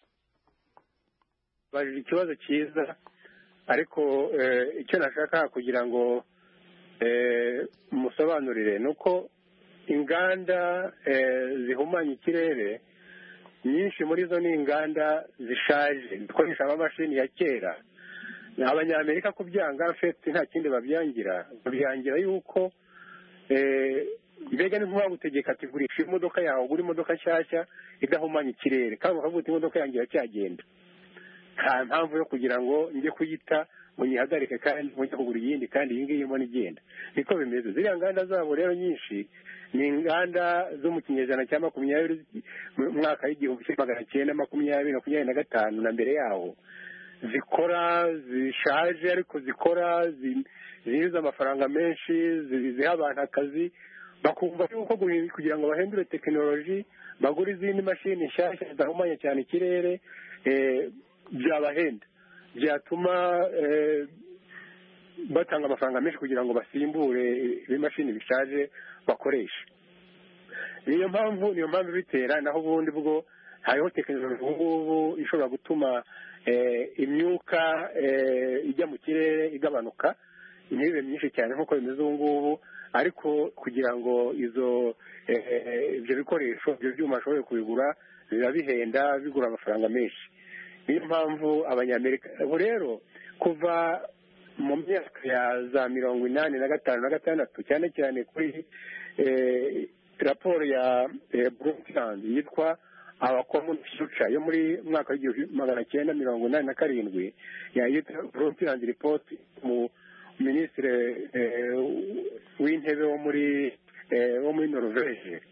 Bari ikibazo cyiza, ariko icyo nashaka kugira ngo musobanurire nuko inganda zihumanya ikirere nyinshi muri zo ni inganda zishaje zikoresha amamashini ya kera. Abanyamerika kubyanga fete nta kindi babyangira, babyangira yuko mbega ni nk'uwa gutegeka ati gurisha imodoka yawe, ugura imodoka nshyashya idahumanya ikirere, kandi ukavuga uti imodoka yanjye iracyagenda, nta mpamvu yo kugira ngo njye kuyita ngo nyihagarike kandi mujye kugura iyindi kandi iyi ngiyi mbona igenda. Niko bimeze. Ziriya nganda zabo rero nyinshi ni inganda zo mu kinyejana cya makumyabiri, mu mwaka w'igihumbi kimwe magana cyenda makumyabiri makumyabiri na gatanu na mbere yaho, zikora zishaje ariko zikora zinjiza amafaranga menshi, ziha abantu akazi, bakumva yuko kugira ngo bahindure tekinoloji bagura izindi mashini nshyashya zidahumanya cyane ikirere byabahenda, byatuma batanga amafaranga menshi kugira ngo basimbure ibimashini bishaje bakoresha. Niyo mpamvu niyo mpamvu bitera, naho ubundi bwo hariho tekinoloji ubu ngubu ishobora gutuma imyuka ijya mu kirere igabanuka, ntibibe myinshi cyane nk'uko bimeze ubu ngubu, ariko kugira ngo izo ibyo bikoresho ibyo byuma bashobore kubigura biba bihenda, bigura amafaranga menshi. Niyo mpamvu Abanyamerika ubu rero kuva mu myaka ya za mirongo inani na gatanu na gatandatu, cyane cyane kuri raporo ya Brundtland yitwa Our Common Future yo muri mwaka w'igihumbi magana cyenda mirongo inani na karindwi, yitwa Brundtland Report, mu minisitiri w'intebe wo muri wo muri Norvege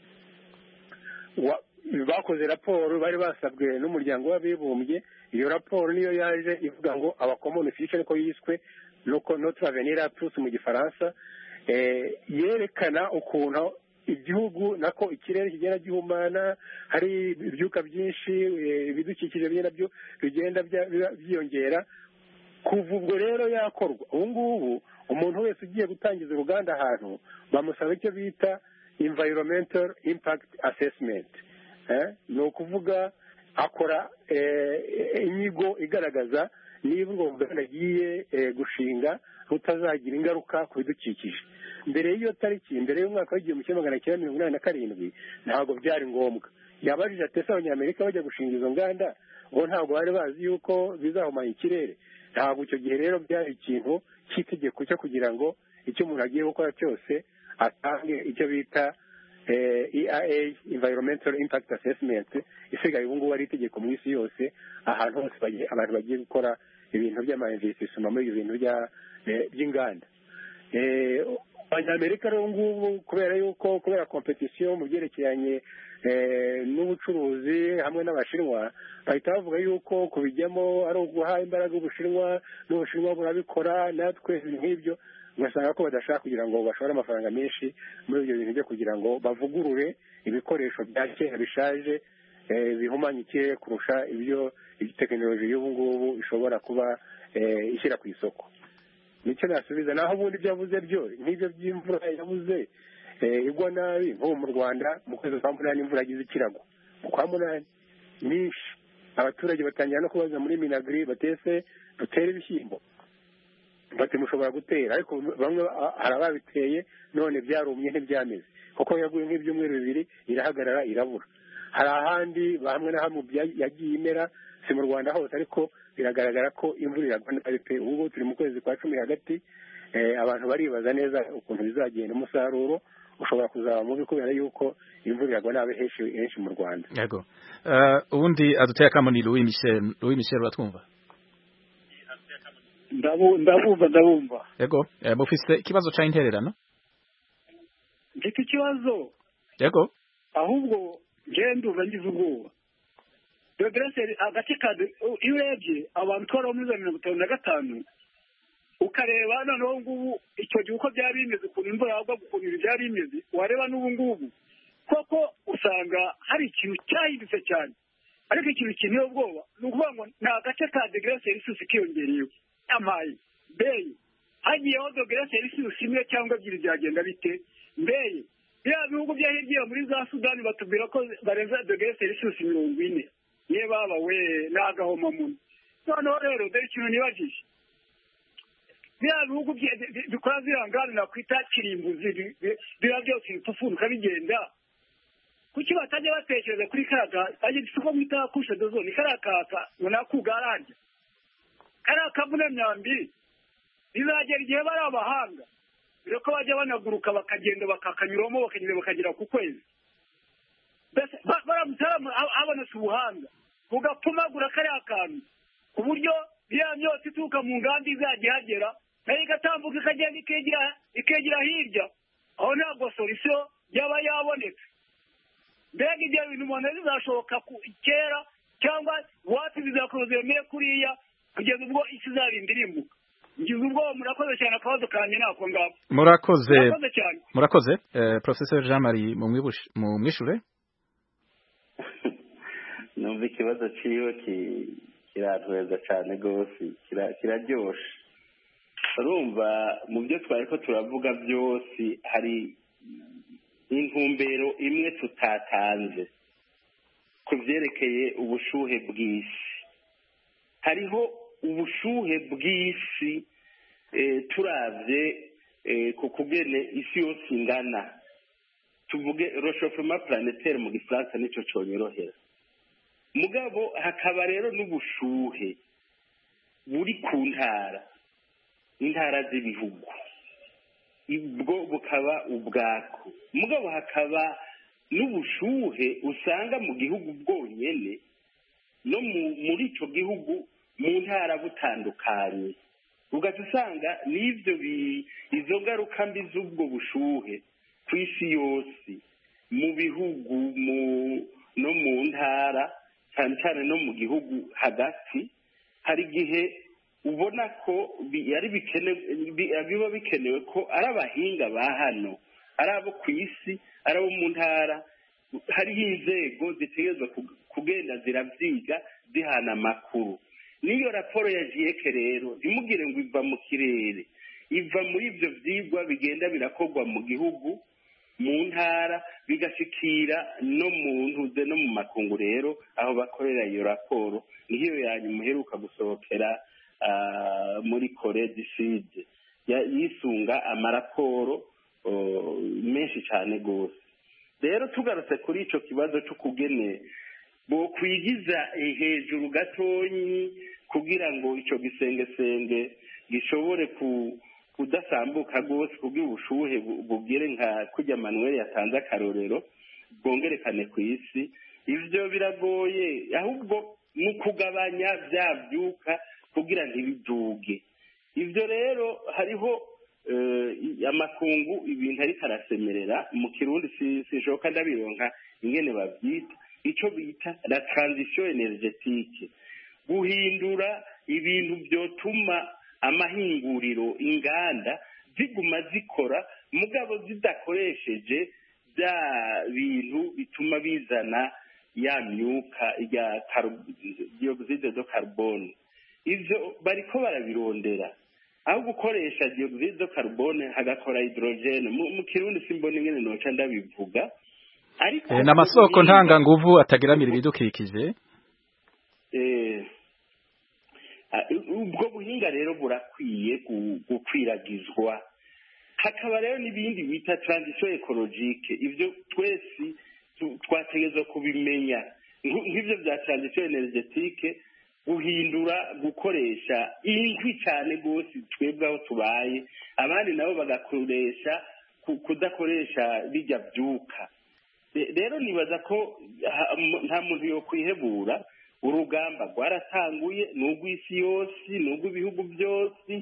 bakoze raporo, bari basabwe n'umuryango w'abibumbye. Iyo raporo niyo yaje ivuga ngo Our Common Future, ariko yiswe nuko Notre Avenir à tous mu gifaransa, yerekana ukuntu igihugu nako ikirere kigenda gihumana, hari ibyuka byinshi, ibidukikije bye nabyo bigenda byiyongera. Kuva ubwo rero yakorwa, ubu ngubu umuntu wese ugiye gutangiza uruganda ahantu bamusaba icyo bita environmental impact assessment. Ni ukuvuga akora inyigo igaragaza niba urwo ruganda agiye gushinga rutazagira ingaruka ku bidukikije. Mbere y'iyo tariki, mbere y'umwaka w'igihumbi kimwe magana cyenda mirongo inani na karindwi, ntabwo byari ngombwa. Yabajije ati ese Abanyamerika bajya gushinga izo nganda bo ntabwo bari bazi yuko bizahumanya ikirere? Ntabwo icyo gihe rero byari ikintu cy'itegeko cyo kugira ngo icyo umuntu agiye gukora cyose atange icyo bita E I A, Environmental Impact Assessment. Isigaye ubu ngubu ari itegeko mu isi yose, ahantu hose abantu bagiye gukora ibintu by'ama-investissement muri ibintu by'inganda. Abanyamerika rero ngubu kubera yuko kubera competition mu byerekeranye n'ubucuruzi hamwe n'Abashinwa, bahita bavuga yuko kubijyamo ari uguha imbaraga Ubushinwa, n'Ubushinwa burabikora, natwe nk'ibyo ugasanga ko badashaka kugira ngo bashore amafaranga menshi muri ibyo bintu byo kugira ngo bavugurure ibikoresho bya kera bishaje bihumanya ikirere kurusha ibyo tekinoloji y'ubu ngubu ishobora kuba ishyira ku isoko. Nicyo nasubiza. Naho ubundi ibyo yavuze byo nk'ibyo by'imvura yabuze igwa nabi, nko mu Rwanda mu kwezi kwa munani imvura yagize ikirago mu kwa munani nyinshi, abaturage batangira no kubaza muri Minagri batese dutere ibishyimbo, bati mushobora gutera, ariko bamwe hari ababiteye none byarumye ntibyameze, kuko yaguye nk'ibyumweru bibiri irahagarara irabura. Hari ahandi hamwe na hamwe yagiye imera, si mu Rwanda hose, ariko biragaragara ko imvura iragwa nabi pe. Ubu turi mu kwezi kwa cumi hagati, abantu baribaza neza ukuntu bizagenda, umusaruro ushobora kuzaba mubi kubera yuko imvura iragwa nabi henshi henshi mu Rwanda. Yego. Uh, ubundi aduteye akamo ni Louis Michel. Louis Michel uratwumva? Ndabu ndabumva ndabumva. Yego. Uh, mufise ikibazo ca intererano? Mfite ikibazo. Yego. Ahubwo nje nduva ngize ubwoba. Dogrese agace ka iyo urebye abantu twara muri mirongo itanu na gatanu ukareba noneho ngubu icyo gihe uko byari bimeze ukuntu imvura yagwa ukuntu ibi byari bimeze wareba n'ubu ngubu koko usanga hari ikintu cyahindutse cyane ariko ikintu kineye ubwoba ni ukuvuga ngo ni agace ka degere celsius kiyongereyeho amaye mbeye hagiyeho degere celsius imwe cyangwa ebyiri byagenda bite mbeye biriya bihugu bya hirya muri za sudani batubwira ko barenza degere celsius mirongo ine ye baba we n'agahoma muno noneho rero dore ikintu nibagije biriya bihugu bikora ziriya nganda nakwita kirimbuzi biriya byose bipfufuruka bigenda kuki batajya batekereza kuri karaga ajya isuko mwita kushe dozoni karakaka ngo nakugaranje kariya kavuna myambi bizagera igihe bari abahanga bire ko bajya banaguruka bakagenda bakakanyuramo bakagenda bakagera ku kwezi baramutara abonetse ubuhanga bugapfumagura kariya kantu ku buryo biriya myotsi ituruka mu nganda izajya ihagera nayo igatambuka ikagenda ikegera hirya aho ntabwo solisiyo yaba yabonetse mbega ibyo bintu umuntu bizashoboka kera cyangwa wati bizakomeza bimere kuriya kugeza ubwo isi izarinda irimbuka ngize ubwo murakoze cyane akabazo kanjye nako ngako murakoze cyane murakoze Professor Jean Marie mu mwishure numva ikibazo ciwe kiratuweza cyane rwose kiraryoshe urumva mu byo twari ko turavuga byose hari intumbero imwe tutatanze ku byerekeye ubushuhe bw'isi hariho ubushuhe bw'isi turabye ku kugene isi yose ingana tuvuge réchauffement planétaire mu gifaransa nicyo cyonyorohera mugabo hakaba rero n'ubushuhe buri ku ntara intara z'ibihugu ubwo bukaba ubwako mugabo hakaba n'ubushuhe usanga mu gihugu bwonyene no muri icyo gihugu mu ntara butandukanye ugahita usanga n'ibyo izo ngaruka mbi z'ubwo bushuhe ku isi yose mu bihugu no mu ntara cyane cyane no mu gihugu hagati hari igihe ubona ko biba bikenewe ko ari abahinga ba hano ari abo ku isi ari abo mu ntara hariho inzego zitegerezwa kugenda zirabyiga zihana amakuru n'iyo raporo ya jiyeke rero ntimugire ngo iva mu kirere iva muri ibyo byigwa bigenda birakorwa mu gihugu mu ntara bigashikira no mu ntuze no mu makungu rero aho bakorera iyo raporo niyo yanyu muheruka gusohokera muri Kore du Sud yisunga amaraporo menshi cyane rwose rero tugarutse kuri icyo kibazo cyo kugene bo kwigiza hejuru gatonyi kugira ngo icyo gisengesenge gishobore kudasambuka rwose kugira ubushuhe bugere nka kujya Manuel yatanze akarorero bwongerekane ku isi ibyo biragoye ahubwo ni ukugabanya bya byuka kugira ntibiduge ibyo rero hariho amakungu ibintu ariko arasemerera mu kirundi sishoka ndabironka ingene babyita icyo bita la transition energetique guhindura ibintu byotuma amahinguriro inganda ziguma zikora mugabo zidakoresheje bya bintu bituma bizana ya myuka ya dioxide de carbone ivyo bariko barabirondera aho gukoresha dioxide de carbone hagakora hydrogene mu kirundi simbona ingene noca ndabivuga ariko e, n'amasoko ntanga nguvu atageramira ibidukikije eh ubwo buhinga rero burakwiye gukwiragizwa hakaba rero n'ibindi bita transition ecologique ivyo twese twategezwa kubimenya nk'ivyo bya transition energetique guhindura gukoresha inkwi cyane gose twebwe aho tubaye abandi nabo bagakoresha kudakoresha bijya byuka rero nibaza ko nta muntu yo kwihebura urugamba rwaratanguye n'urw'isi yose n'urw'ibihugu byose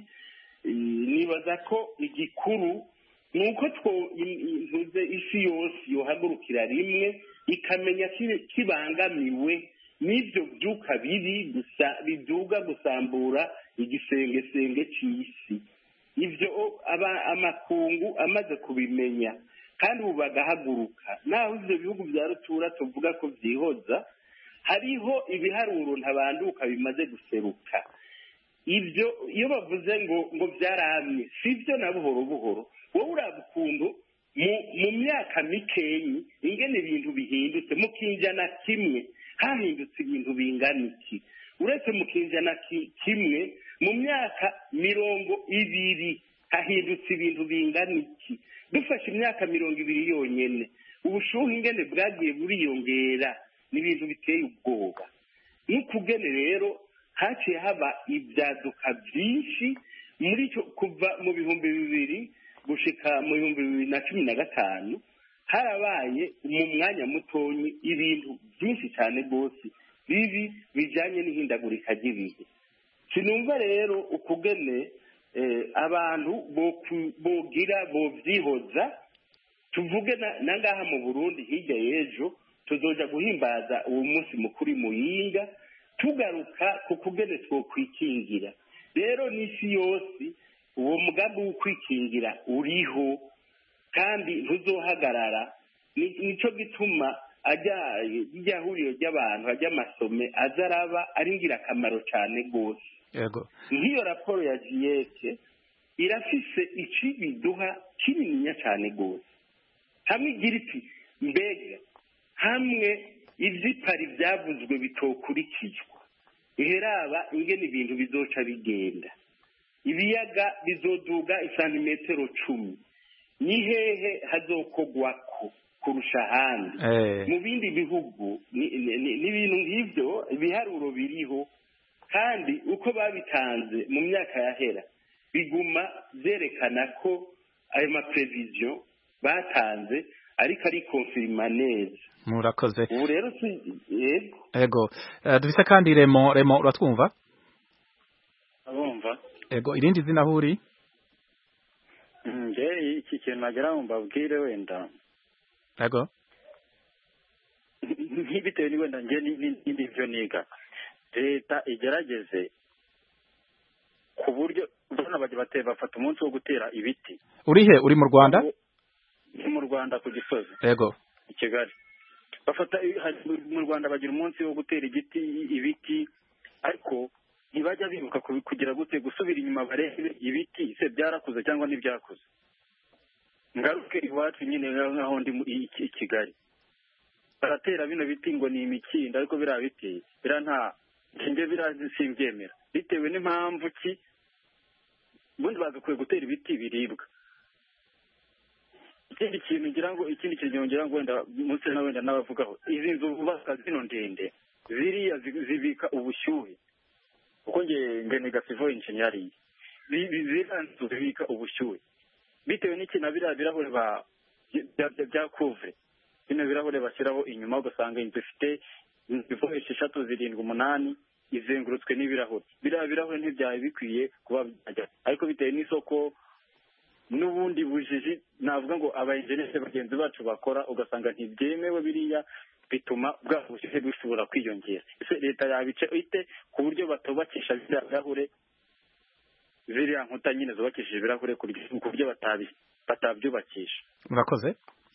nibaza ko igikuru ni uko intuze isi yose yohagurukira rimwe ikamenya kibangamiwe n'ibyo byuka bibi biduga gusambura igisengesenge cy'isi ibyo amakungu amaze kubimenya kandi ubu bagahaguruka naho ibyo bihugu bya rutura tuvuga ko byihoza hariho ibiharuro ntabanduka bimaze guseruka ibyo iyo bavuze ngo ngo byaramye si byo na buhoro buhoro wowe uraba ukuntu mu myaka mikeyi ingene ibintu bihindutse mu kinjana kimwe hahindutse ibintu bingana iki uretse mu kinjana kimwe mu myaka mirongo ibiri hahindutse ibintu bingana iki dufashe imyaka mirongo ibiri yonyine ubushuhe ingene bwagiye buriyongera ni ibintu biteye ubwoba n'ukugene rero haciye haba ibyaduka byinshi muri cyo kuva mu bihumbi bibiri gushika mu bihumbi bibiri na cumi na gatanu harabaye mu mwanya mutonyi ibintu byinshi cyane rwose bibi bijyanye n'ihindagurika ry'ibihe sinumva rero ukugene abantu bogira bobyihoza tuvuge na ngaha mu burundi hirya y'ejo tuzoja guhimbaza uwo munsi mukuru muyinga tugaruka ku kugene twokwikingira rero n'isi yose uwo mugambi wo kwikingira uriho kandi ntuzohagarara nicyo gituma ajya irya huriro ry'abantu ajya amasome aza araba ari ingirakamaro cyane rwose nk'iyo raporo ya jiyeke irafise iki biduha kininiya cyane rwose hamwe igira iti mbega hamwe iby'ipari byavuzwe bitokurikizwa iheraba ingene ibintu bizoca bigenda ibiyaga bizoduga isantimetero cumi ni hehe hazokogwako kurusha ahandi mu bindi bihugu n'ibintu nk'ibyo ibiharuro biriho kandi uko babitanze mu myaka yahera biguma byerekana ko ayo maprevision batanze ariko ari konfirima neza murakoze ubu rero si yego ego dufise kandi remo remo uratwumva abumva ego irindi zina huri nge iki kintu nagira ngo mbabwire wenda ego nk'ibitewe ni wenda nge n'ibindi byo niga leta igerageze ku buryo ubona bajya batera bafata umunsi wo gutera ibiti urihe uri mu Rwanda ni mu Rwanda ku Gisozi ego i Kigali bafata mu Rwanda bagira umunsi wo gutera igiti ibiti ariko ntibajya bibuka kugira gute gusubira inyuma barebe ibiti se byarakuze cyangwa ntibyakuze ngaruke iwacu nyine nkaho ndi i Kigali baratera bino biti ngo ni imikindo ariko biriya biti bira nta nge birazi simbyemera bitewe n'impamvu ki ubundi bagakwiye gutera ibiti biribwa ikindi kintu ngira ngo ikindi kintu ngira ngo wenda munsi na wenda nabavugaho izi nzu bubaka zino ndende ziriya zibika ubushyuhe kuko nge nge ni civil engineering ziriya nzu zibika ubushyuhe bitewe n'iki na biriya birahure ba bya couvre bino birahure bashyiraho inyuma ugasanga inzu ifite inzu esheshatu zirindwi umunani izengurutswe n'ibirahure biriya birahure ntibyaye bikwiye kuba byajya ariko bitewe n'isoko n'ubundi bujiji navuga ngo abayenjenese bagenzi bacu bakora ugasanga ntibyemewe biriya bituma bwa bushyuhe bushobora kwiyongera ese leta yabice ite ku buryo batubakisha biriya birahure ziriya nkuta nyine zubakishije ibirahure ku buryo batabyubakisha murakoze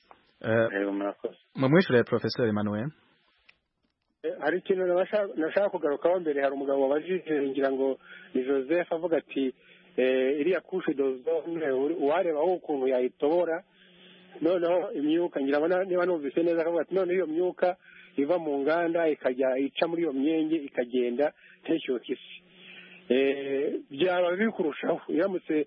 mu mwishure Professor Emmanuel hari ikintu nashaka kugarukaho mbere hari umugabo wabajije ngira ngo ni Joseph avuga ati iriya kushe dozone uwarebaho ukuntu yayitobora noneho imyuka ngira niba numvise neza akavuga ati noneho iyo myuka iva mu nganda ikajya ica muri iyo myenge ikagenda nteshyuke isi byaba biri kurushaho iramutse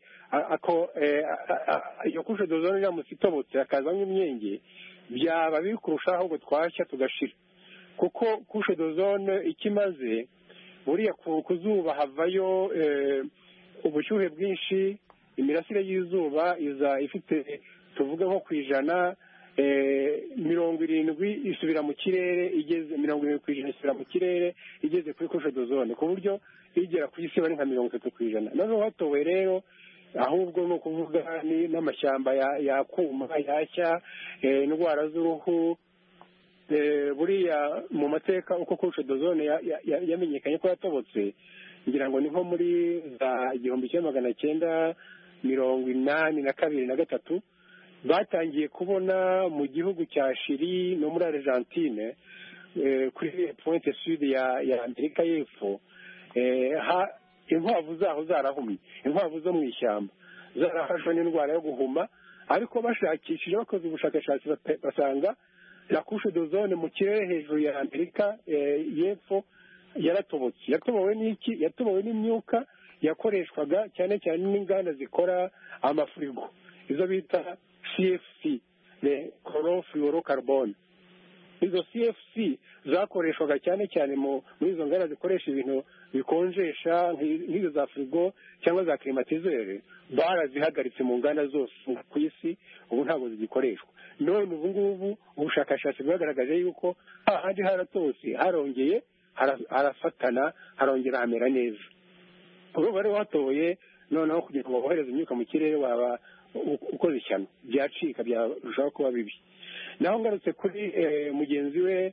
iyo kushe dozone iramutse itobotse hakazamo imyenge byaba biri kurushaho ahubwo twashya tugashira kuko kushe dozone ikimaze buriya ku zuba havayo ubushyuhe bwinshi imirasire y'izuba iza ifite tuvuge nko ku ijana mirongo irindwi isubira mu kirere igeze mirongo irindwi ku ijana isubira mu kirere igeze kuri kushe dozone ku buryo igera ku isi bari nka mirongo itatu ku ijana noneho hatowe rero ahubwo ni ukuvuga n'amashyamba yakuma yashya indwara z'uruhu buriya mu mateka uko kushe dozone yamenyekanye ko yatobotse ngira ngo ni nko muri za igihumbi kimwe magana cyenda mirongo inani na kabiri na gatatu batangiye kubona mu gihugu cya Chili no muri Argentine kuri pointe sud ya ya Amerika y'Epfo inkwavu zaho zarahumye inkwavu zo mu ishyamba zarafashwe n'indwara yo guhuma ariko bashakishije bakoze ubushakashatsi basanga la couche d'ozone mu kirere hejuru ya Amerika y'Epfo yaratobotse yatobowe n'iki yatobowe n'imyuka yakoreshwaga cyane cyane n'inganda zikora amafurigo izo bita C F C le chlorofluorocarbone izo C F C zakoreshwaga cyane cyane muri izo nganda zikoresha ibintu bikonjesha nk'izo za frigo cyangwa za climatiseur barazihagaritse mu nganda zose ku isi ubu ntabwo zigikoreshwa none ubu ngubu ubushakashatsi bwagaragaje yuko ahandi haratose harongeye harafatana harongera hamera neza ubu bari watoye noneho kugira ngo bohereze imyuka mu kirere waba ukoze ishyano byacika byarushaho kuba bibi naho ngarutse kuri mugenzi we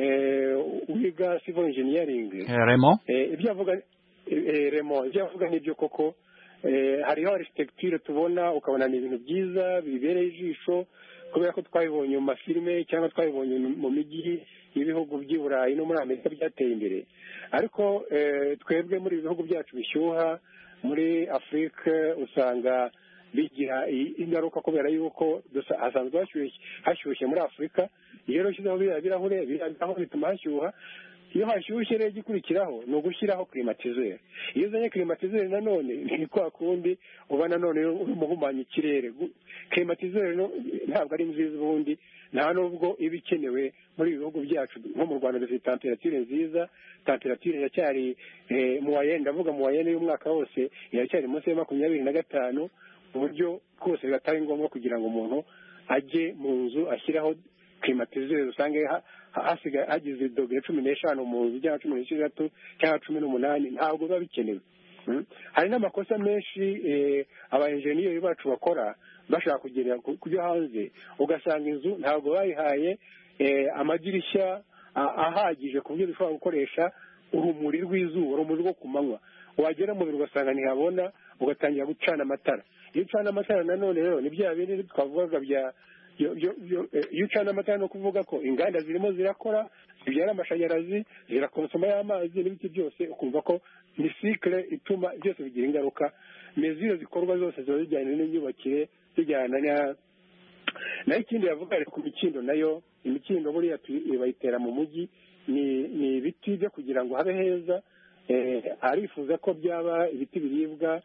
wiga civil engineering Remo ibyo avuga Remo ibyo avuga nibyo koko hariho architecture tubona ukabona ni ibintu byiza bibereye ijisho kubera ko twabibonye mu mafilime cyangwa twabibonye mu mijyi y'ibihugu by'i Burayi no muri Amerika byateye imbere ariko twebwe muri ibihugu byacu bishyuha muri Afurika usanga bigira ingaruka kubera yuko hasanzwe hashyushye muri Afurika iyo rero ushyizeho biriya birahure birahure bituma hashyuha iyo hashyushye rero igikurikiraho ni ugushyiraho climatiseur iyo uzanye climatiseur nanone ni kwa kundi uba nanone umuhumanya ikirere climatiseur ntabwo ari nziza ubundi nta nubwo iba ikenewe muri ibihugu byacu nko mu Rwanda dufite temperature nziza temperature iracyari mu wayene ndavuga mu wayene y'umwaka wose iracyari munsi ya makumyabiri na gatanu uburyo bwose bigatari ngombwa kugira ngo umuntu ajye mu nzu ashyiraho climatiseur usange hasigaye hagize dogere cumi n'eshanu mu nzu cyangwa cumi n'esheshatu cyangwa cumi n'umunani ntabwo biba bikenewe hari n'amakosa menshi aba enjeniyeri bacu bakora bashaka kugera kujya hanze ugasanga inzu ntabwo bayihaye amadirishya ahagije ku buryo bishobora gukoresha urumuri rw'izuba urumuri rwo ku manywa wagera mu biro ugasanga ntihabona ugatangira gucana amatara iyo ucana amatara nanone rero ni bya bindi twavugaga bya iyo ucana amatara no kuvuga ko inganda zirimo zirakora zibyara amashanyarazi zirakonsoma y'amazi n'ibiti byose ukumva ko ni cycle ituma byose bigira ingaruka mezire zikorwa zose ziba zijyanye n'imyubakire zijyana na nayo ikindi yavuga ku mikindo nayo imikindo buriya bayitera mu mujyi ni ni ibiti byo kugira ngo habe heza arifuza ko byaba ibiti biribwa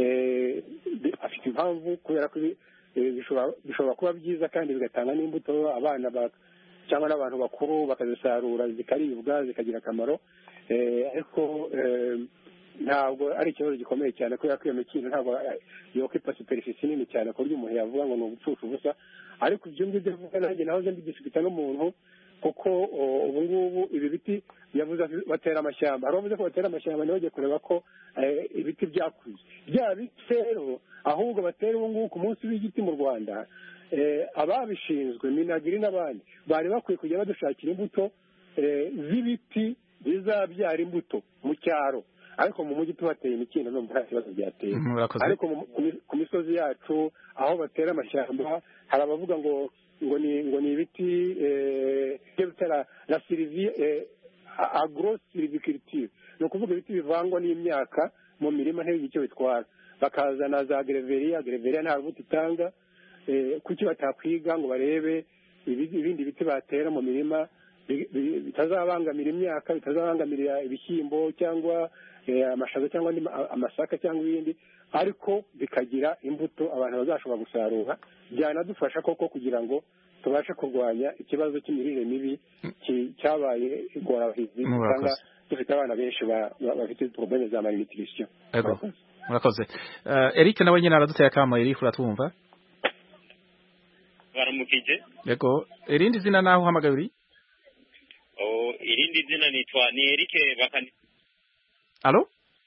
afite impamvu kubera ko bishobora kuba byiza kandi bigatanga n'imbuto abana cyangwa n'abantu bakuru bakazisarura zikaribwa zikagira akamaro ariko ntabwo ari ikibazo gikomeye cyane kubera ko iyo mikindo ntabwo yokipa superficie nini cyane ku buryo umuntu yavuga ngo ni ugupfusha ubusa ariko ibyo ngibyo bivuga nanjye nahoze mbigisibita n'umuntu kuko ubu ngubu ibi biti yavuze batera amashyamba hari abavuze ko batera amashyamba ntibajye kureba ko ibiti byakuze bya biti rero ahubwo batera ubu ngubu ku munsi w'igiti mu Rwanda ababishinzwe minagiri n'abandi bari bakwiye kujya badushakira imbuto z'ibiti bizabyara imbuto mu cyaro ariko mu mujyi tubateye imikindo no nta kibazo byateye ariko ku misozi yacu aho batera amashyamba hari abavuga ngo ngo ni ngo ni ibiti byo bitera la sylvie agro sylviculture no kuvuga ibiti bivangwa n'imyaka mu mirima ntibigire icyo bitwara bakazana za greveria greveria nta rubuto itanga kuki batakwiga ngo barebe ibindi biti batera mu mirima bitazabangamira imyaka bitazabangamira ibishyimbo cyangwa amashaza cyangwa amasaka cyangwa ibindi ariko bikagira imbuto abantu bazashobora gusarura byanadufasha koko kugira ngo tubashe kurwanya ikibazo cy'imirire mibi cyabaye ingorabahizi usanga dufite abana benshi bafite probleme za malnutrition. Murakoze. Eric nawe nyine araduteye akamo Eric uratwumva? baramukije. Yego, irindi zina naho uhamagaye uri? Oh, irindi zina nitwa ni Eric bakani. Allo?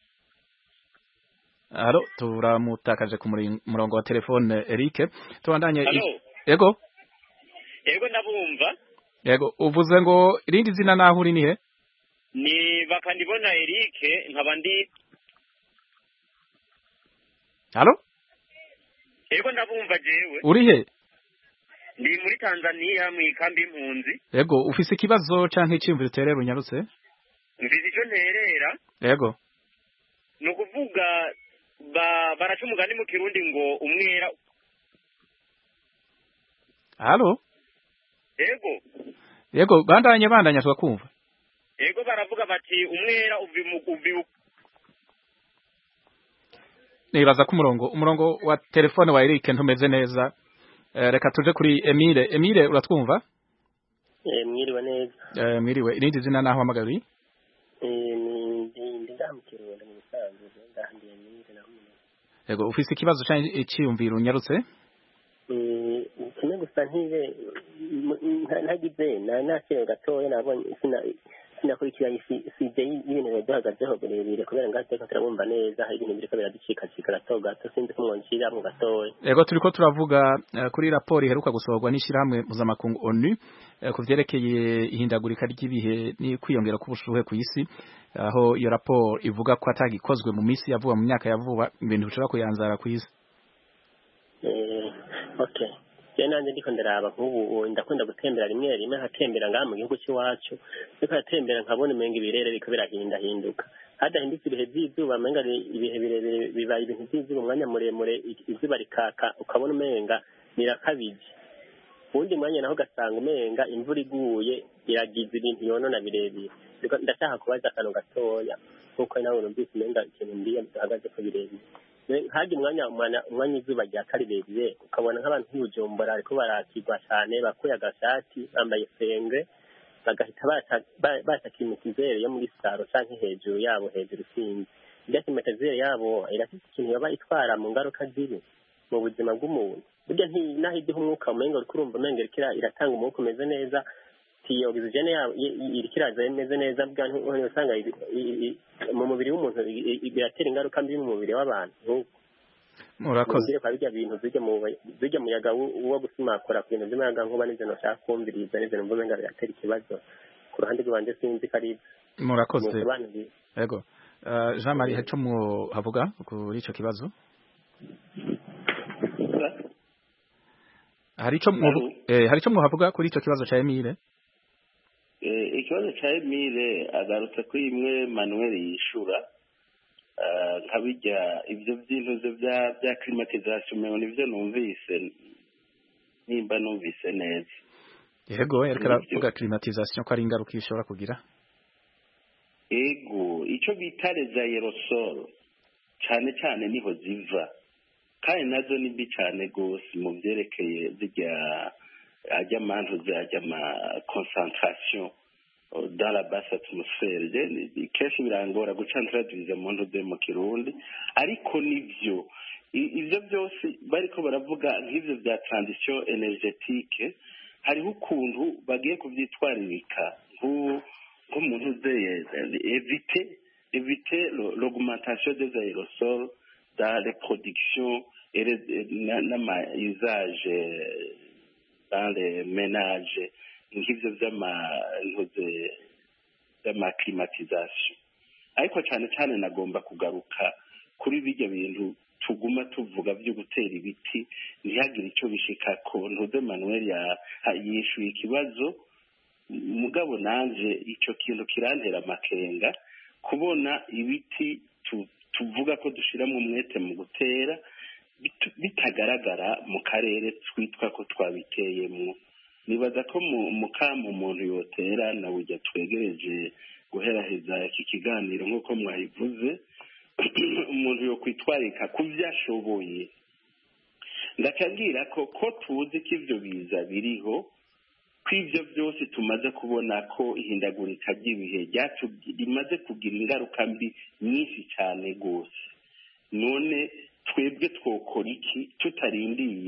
Allo, turamutakaje ku murongo wa telefone Eric. Tubandanye. Yego. Yego ndabumva. Yego, uvuze ngo irindi zina naho uri nihe? Ni bakanibona Eric nkaba ndi. Allo? Yego ndabumva jewe. Uri he? Ndi muri Tanzania mu ikambi impunzi. Yego, ufise ikibazo canke iciyumviro uterera unyarutse? Mfise ico nterera. Yego. Nukuvuga ba baraca umugani mu Kirundi ngo umwera. Allo? Yego. Yego, bandanye bandanye twakumva. Yego baravuga bati umwera uvi mu uvi. Nibaza ku murongo, umurongo wa telefone wa Eric ntumeze neza. Uh, reka tuje kuri Emile. Emile uratwumva? Eh mwiriwe neza. Eh mwiriwe. Irindi zina naho hamagari? Eh ni ndi ndamukiriwe mu musanzu ndahandi Emile na rumwe. Yego ufise ikibazo cyane iciyumviro unyarutse? Eh kimwe gusa ntibe ntagize na nakire gatoya nabonye sina sinakurikira isi C J y'ibintu byahagazeho birebire kubera ngateka turabumva neza hari ibintu biriko biradicika cika gatoga tusinzi ko mwonshira mu gatoya. Yego turiko turavuga uh, kuri raporo iheruka gusohorwa n'ishirahamwe mpuzamakungu ONU uh, ku vyerekeye ihindagurika ry'ibihe ni kwiyongera k'ubushuhe ku isi aho iyo raporo ivuga ko atagikozwe mu misi yavuba mu myaka yavuba ibintu bishobora kuyanzara ku isi. Eh okay. Jena nje ndiko ndaraba nk'ubu ndakunda gutembera rimwe rimwe nkatembera ngaha mu gihugu cy'iwacu ndiko natembera nkabona imenga ibirere biko birahinda hinduka hadahindutse ibihe by'izuba menga ibihe birebire bibaye ibintu by'izuba umwanya muremure izuba rikaka ukabona umenga nirakabije ubundi mwanya naho gasanga umenga imvura iguye iragize ibintu yonona birebire ndashaka kubaza akantu gatoya kuko nawe numvise umenga ikintu ndiye hagaze ko birebire haje umwanya umwanya izuba rya karirebe ukabona nk'abantu nk'ubujumbura ariko barakigwa cyane bakuye agashati bambaye fenge bagahita bata klimatizere yo muri saro canke hejuru yabo hejuru sinzi irya klimatizere yabo irafite ikintu yaba itwara mu ngaruka ziri mu buzima bw'umuntu burya naho idiha umwuka umenga uriko urumva umenga iratanga umwuka umeze neza tiyo oxygene yabo irikiraza imeze neza bwa usanga mu mubiri w'umuntu biratera ingaruka mbi mu mubiri w'abantu. Murakoze. Kwa bijya bintu bijya mu bijya muyaga wo gusimakora ku bintu by'umuyaga nkuba n'ivyo no shaka kumviriza n'ivyo numva menga biratera ikibazo ku ruhande rwanje sinzi kari. Murakoze. Yego. Uh, Jean Marie haco mu havuga kuri ico kibazo? Hari ico mu eh hari ico mu havuga kuri ico kibazo ca Emile? Ikibazo cya Emile agarutse kuri imwe Manuel yishura nkabijya ibyo by'intuze bya bya climatisation meho nivyo numvise nimba numvise neza. Yego yareka aravuga climatisation ko ari ingaruka ishobora kugira. Ego ico bita les aerosols cyane cyane niho ziva kandi nazo ni mbi cyane gose mu byerekeye zijya ajya mantuze ajya ma concentration dans la basse atmosphère kenshi birangora guca traduire mu ntuze mu Kirundi ariko nivyo ivyo byose bariko baravuga nk'ivyo bya transition énergétique hariho ukuntu bagiye kuvyitwaririka nk'umuntu uzeye éviter éviter l'augmentation des aérosols dans les productions et n'ama-usage dans les ménages nk'ivyo vy'amantuze vy'amaclimatisation ariko cyane cyane nagomba kugaruka kuri bijya bintu tuguma tuvuga byo gutera ibiti ntihagire icyo bishikako ntuze Manuel yishuye ikibazo mugabo nanje icyo kintu kirantera amakenga kubona ibiti tuvuga ko dushiramo umwete mu gutera bitagaragara mu karere twitwa ko twabiteyemo nibaza ko mu kamo umuntu yotera nawe ujya twegereje guheraheza iki kiganiro nk'uko mwayivuze umuntu yo kwitwarika ku byashoboye ndacabwira ko ko tuzi ko ivyo biza biriho ko ivyo byose tumaze kubona ko ihindagurika ry'ibihe rimaze kugira ingaruka mbi nyinshi cyane gose none twebwe twokora iki tutarindiye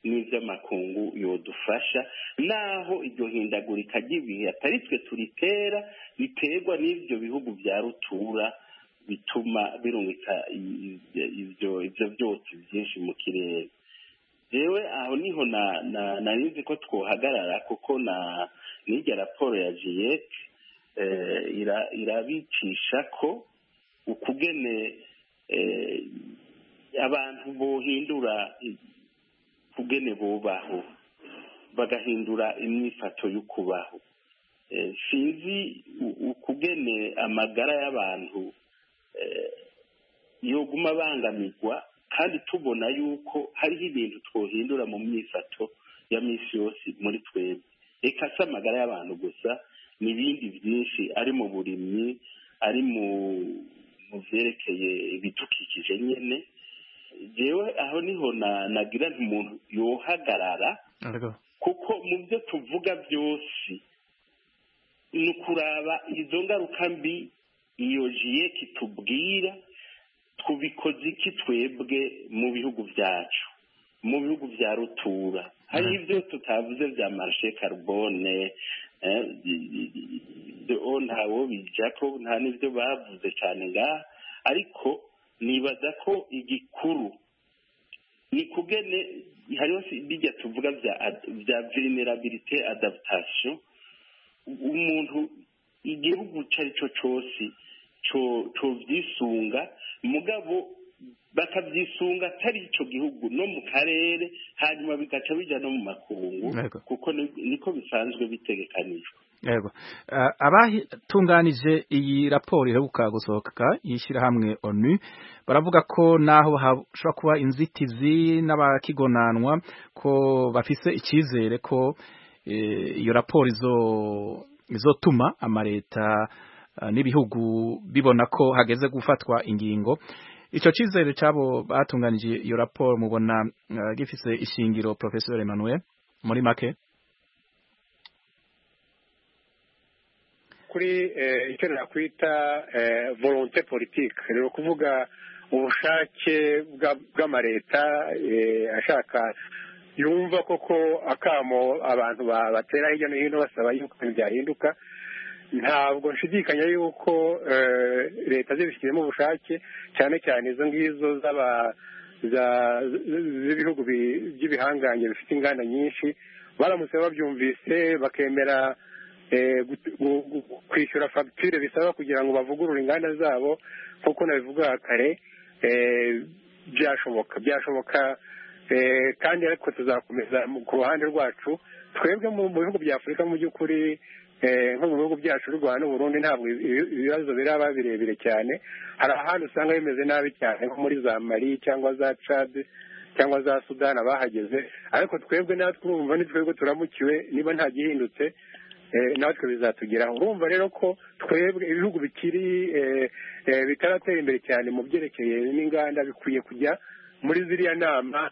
n'ivy'amakungu yodufasha naho iryo hindagurika ry'ibihe atari twe turitera riterwa n'ivyo bihugu vya rutura bituma birungika ivyo ivyo vyose vyinshi mu kirere. Jewe aho niho na na narizi ko twohagarara kuko na n'irya raporo ya GIEC eh, ira irabicisha ko ukugene eh, abantu bohindura kugene bubaho bagahindura imyifato y'ukubaho. Eh, sinzi ukugene amagara y'abantu eh, yoguma bangamirwa kandi tubona yuko hariho ibintu twohindura mu myifato ya misi yose muri twebwe. Eka si amagara y'abantu gusa n'ibindi byinshi ari mu burimyi ari mu mu vyerekeye ibidukikije nyene. Jewe aho niho na nagira nti umuntu yohagarara kuko mu byo tuvuga byose ni ukuraba izo ngaruka mbi iyo GIEC kitubwira twubikoze iki twebwe mu bihugu byacu mu bihugu bya rutura. Hari ibyo tutavuze bya marché carbone o ntawo bijako nta n'ibyo bavuze cyane ngaha, ariko nibaza ko igikuru ni kugene hariho bijya tuvuga bya bya vulnerabilité adaptation. Umuntu igihugu cari cyo cyose cyo cyo vyisunga mugabo bakavyisunga atari ico gihugu no mu karere hanyuma bigaca bija no mu makungu kuko niko bisanzwe bitegekanijwe. Yego uh, abatunganije iyi raporo iheruka gusohoka yishira hamwe ONU baravuga ko naho hashobora kuba inzitizi n'abakigonanwa ko bafise ikizere ko iyo e, raporo izo izotuma amareta uh, n'ibihugu bibona ko hageze gufatwa ingingo. Ico cizere cabo batunganije iyo raporo mubona uh, gifise ishingiro Professor Emmanuel muri make? Kuri icyo nakwita volonté politique rero kuvuga ubushake bw'amareta ashaka yumva koko akamo abantu batera hirya no hino basaba yuko byahinduka. Ntabwo nshidikanya yuko leta zibishyiramo ubushake cyane cyane izo ngizo z'aba z'ibihugu by'ibihangange bifite inganda nyinshi baramutse babyumvise bakemera kwishyura fagitire bisaba kugira ngo bavugurure inganda zabo nk'uko nabivuga kare byashoboka byashoboka kandi ariko tuzakomeza ku ruhande rwacu twebwe mu bihugu bya Afurika mu by'ukuri nko mu bihugu byacu u Rwanda n'Uburundi ntabwo ibibazo biraba birebire cyane. Hari ahantu usanga bimeze nabi cyane nko muri za Mali cyangwa za Chad cyangwa za Sudan abahageze, ariko twebwe natwe urumva ni twebwe turamukiwe niba nta gihindutse natwe bizatugeraho. Urumva rero ko twebwe ibihugu bikiri bitaratera imbere cyane mu byerekeye n'inganda bikwiye kujya muri ziriya nama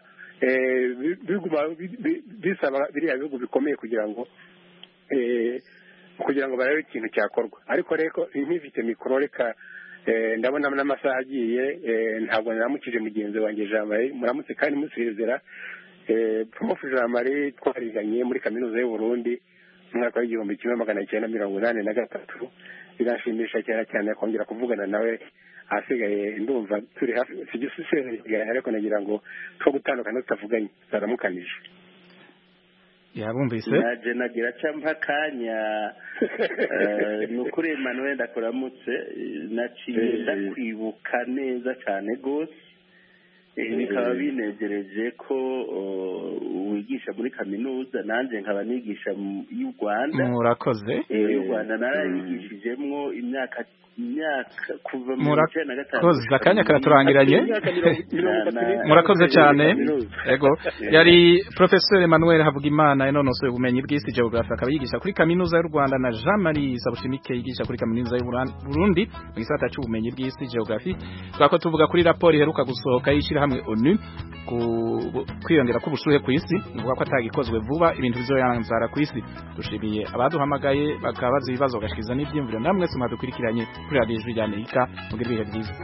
bisaba biriya bihugu bikomeye kugira ngo kugira ngo barebe ikintu cyakorwa. Ariko rero nk'ifite mikoro reka ndabona n'amasaha agiye ntabwo naramukije mugenzi wanjye Jean Marie muramutse kandi musezera. Prof Jean Marie twariganye muri kaminuza y'u Burundi mu mwaka w'igihumbi kimwe magana cyenda mirongo inani na gatatu. Birashimisha cyane cyane kongera kuvugana nawe. Hasigaye ndumva turi hafi sigisesera ariko nagira ngo two gutandukana tutavuganye taramukanije. Yabumvise naje nagira cyampa kanya nukuri Emmanuel ndakuramutse naciye ndakwibuka neza cyane gose. Bikaba binegereje ko wigisha muri kaminuza nanjye nkaba nigisha y'u Rwanda. Murakoze. Y'u Rwanda narayigishijemwo imyaka imyaka kuva mu cyenda na gatanu. Murakoze akanya karaturangiranye. Murakoze cyane. Ego yari Professor Emmanuel Havugimana inonosoye ubumenyi bw'isi geography akaba yigisha kuri kaminuza y'u Rwanda na Jean Marie Sabushimike yigisha kuri kaminuza y'u Burundi mu gisata cy'ubumenyi bw'isi geography. Twako tuvuga kuri raporo iheruka gusohoka yishira hamwe ONU ku kwiyongera kubushuhe ku isi nuvuga ko atagikozwe vuba ibintu bizoyanzara ku isi. Dushimiye abaduhamagaye bakabaza ibibazo gashikiza n'ibyimviro namwe sumadukurikiranye kuri Radio Ijwi ry'Amerika mugira ibihe byiza.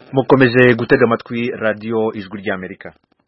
mukomeje gutega amatwi radio ijwi ry'Amerika.